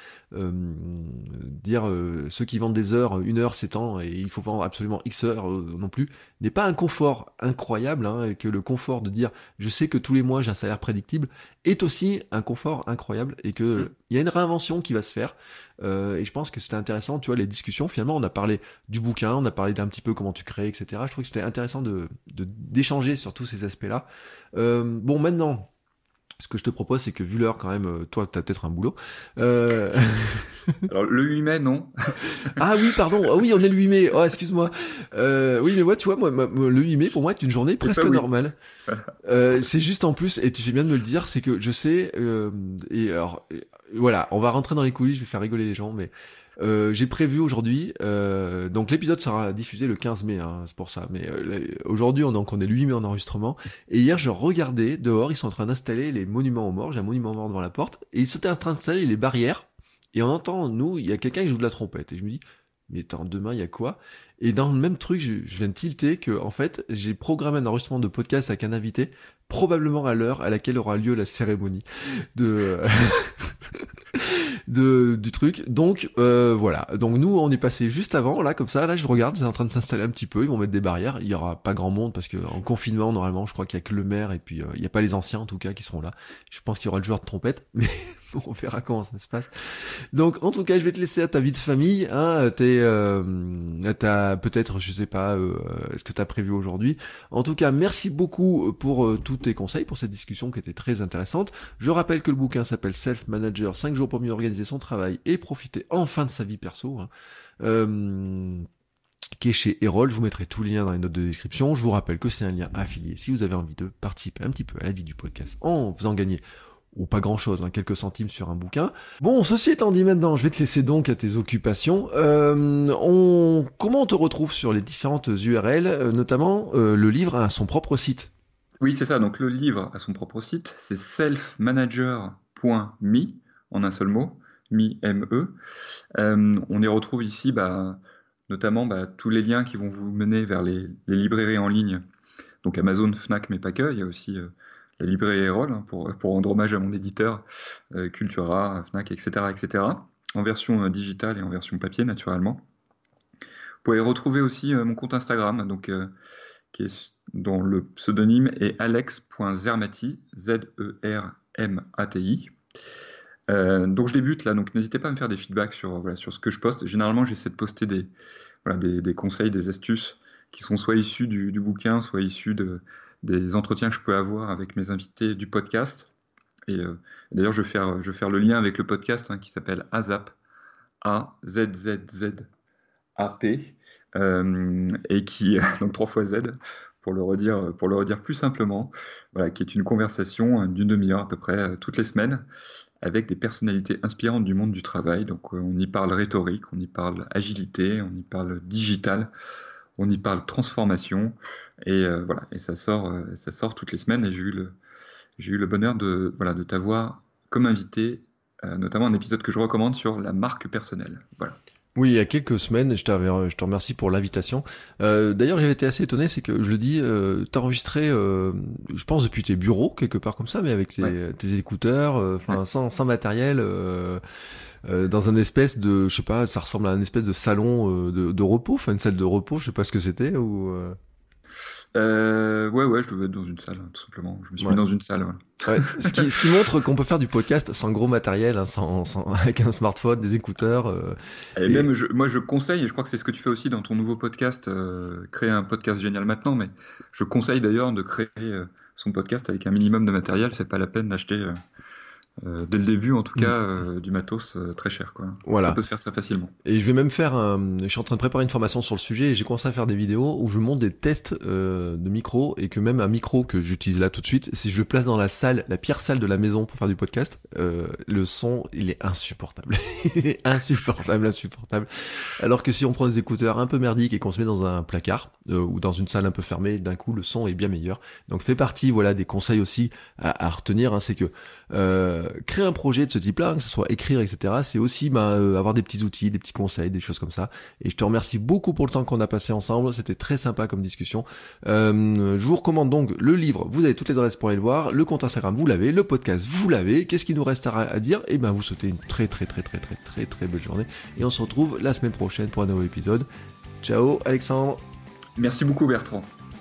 dire ceux qui vendent des heures, 1 heure c'est temps et il faut vendre absolument X heures non plus, n'est pas un confort incroyable, et que le confort de dire je sais que tous les mois j'ai un salaire prédictible est aussi un confort incroyable, et que il y a une réinvention qui va se faire, et je pense que c'était intéressant, tu vois, les discussions, finalement on a parlé du bouquin, on a parlé d'un petit peu comment tu crées, etc. Je trouve que c'était intéressant d'échanger sur tous ces aspects-là. Bon, maintenant, ce que je te propose, c'est que vu l'heure quand même, toi t'as peut-être un boulot. Alors le 8 mai, non. Ah oui, pardon. Ah oui, on est le 8 mai. Oh, excuse-moi. Oui, mais moi, tu vois, le 8 mai, pour moi, est une journée presque normale. C'est juste en plus, et tu fais bien de me le dire, c'est que je sais, et alors, voilà, on va rentrer dans les coulisses, je vais faire rigoler les gens, mais j'ai prévu aujourd'hui, donc l'épisode sera diffusé le 15 mai, c'est pour ça, mais aujourd'hui, on est le 8 mai en enregistrement, et hier, je regardais dehors, ils sont en train d'installer les monuments aux morts, j'ai un monument aux morts devant la porte, et ils sont en train d'installer les barrières. Et on entend, il y a quelqu'un qui joue de la trompette. Et je me dis, mais attends, demain, il y a quoi? Et dans le même truc, je viens de tilter que, en fait, j'ai programmé un enregistrement de podcast avec un invité, probablement à l'heure à laquelle aura lieu la cérémonie du truc. Donc, voilà. Donc, nous, on est passé juste avant, là, comme ça. Là, je regarde, c'est en train de s'installer un petit peu. Ils vont mettre des barrières. Il y aura pas grand monde parce que en confinement, normalement, je crois qu'il y a que le maire et puis il y a pas les anciens, en tout cas, qui seront là. Je pense qu'il y aura le joueur de trompette, mais on verra comment ça se passe. Donc, en tout cas, je vais te laisser à ta vie de famille, t'as peut-être, je sais pas, ce que t'as prévu aujourd'hui. En tout cas, merci beaucoup pour tous tes conseils, pour cette discussion qui était très intéressante. Je rappelle que le bouquin s'appelle Self Manager, 5 jours pour mieux organiser son travail et profiter enfin de sa vie perso, qui est chez Erol. Je vous mettrai tous les liens dans les notes de description. Je vous rappelle que c'est un lien affilié si vous avez envie de participer un petit peu à la vie du podcast en faisant gagner, ou pas grand chose, quelques centimes sur un bouquin. Bon, ceci étant dit, maintenant, je vais te laisser donc à tes occupations. Comment on te retrouve sur les différentes URL, notamment le livre a son propre site? Oui, c'est ça. Donc le livre a son propre site, c'est selfmanager.me, en un seul mot, me. On y retrouve ici, notamment tous les liens qui vont vous mener vers les librairies en ligne. Donc Amazon, Fnac, mais pas que. Il y a aussi la librairie Erol, pour rendre hommage à mon éditeur, Cultura, Fnac, etc., etc., en version digitale et en version papier, naturellement. Vous pouvez retrouver aussi mon compte Instagram, donc dont le pseudonyme est alex.zermati, Zermati. Donc je débute là, donc n'hésitez pas à me faire des feedbacks sur ce que je poste. Généralement, j'essaie de poster des conseils, des astuces qui sont soit issus du bouquin, soit issus des entretiens que je peux avoir avec mes invités du podcast. Et d'ailleurs, je vais faire le lien avec le podcast qui s'appelle AZZAP, A-Z-Z-Z-A-P, et qui, donc 3 fois Z, pour le redire plus simplement, qui est une conversation d'une demi-heure à peu près toutes les semaines, avec des personnalités inspirantes du monde du travail. Donc on y parle rhétorique, on y parle agilité, on y parle digital, on y parle transformation, et ça sort toutes les semaines. Et j'ai eu le bonheur de t'avoir comme invité, notamment un épisode que je recommande sur la marque personnelle. Voilà. Oui, il y a quelques semaines, je te remercie pour l'invitation. D'ailleurs, j'avais été assez étonné, c'est que je le dis, t'as enregistré, je pense depuis tes bureaux, quelque part comme ça, mais avec tes écouteurs, sans matériel, dans un espèce de, je sais pas, ça ressemble à un espèce de salon de repos, une salle de repos, je sais pas ce que c'était, ou... Ouais, je devais être dans une salle, tout simplement. Je me suis mis dans une salle, voilà. Ouais, ce qui montre qu'on peut faire du podcast sans gros matériel, avec un smartphone, des écouteurs. Et même, moi, je conseille, et je crois que c'est ce que tu fais aussi dans ton nouveau podcast, créer un podcast génial maintenant, mais je conseille d'ailleurs de créer son podcast avec un minimum de matériel. C'est pas la peine d'acheter dès le début, en tout cas, du matos très cher, quoi. Voilà. Ça peut se faire très facilement. Et je vais même faire je suis en train de préparer une formation sur le sujet et j'ai commencé à faire des vidéos où je montre des tests de micro et que même un micro que j'utilise là tout de suite, si je le place dans la salle, la pire salle de la maison pour faire du podcast, le son, il est insupportable. Il est insupportable. Alors que si on prend des écouteurs un peu merdiques et qu'on se met dans un placard ou dans une salle un peu fermée, d'un coup le son est bien meilleur. Donc fait partie des conseils aussi à retenir, hein, c'est que créer un projet de ce type-là, que ce soit écrire, etc., c'est aussi avoir des petits outils, des petits conseils, des choses comme ça. Et je te remercie beaucoup pour le temps qu'on a passé ensemble, c'était très sympa comme discussion. Je vous recommande donc le livre, vous avez toutes les adresses pour aller le voir, le compte Instagram vous l'avez, le podcast vous l'avez. Qu'est-ce qu'il nous reste à dire? Eh ben vous souhaitez une très belle journée et on se retrouve la semaine prochaine pour un nouvel épisode. Ciao Alexandre. Merci beaucoup Bertrand.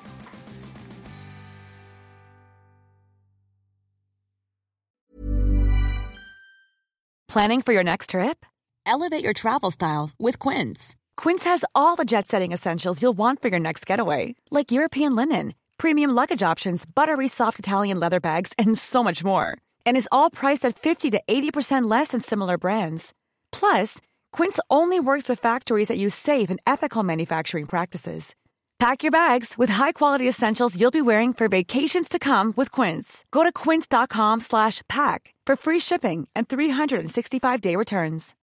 Planning for your next trip? Elevate your travel style with Quince. Quince has all the jet-setting essentials you'll want for your next getaway, like European linen, premium luggage options, buttery soft Italian leather bags, and so much more. And is all priced at 50 to 80% less than similar brands. Plus, Quince only works with factories that use safe and ethical manufacturing practices. Pack your bags with high-quality essentials you'll be wearing for vacations to come with Quince. Go to quince.com/pack for free shipping and 365-day returns.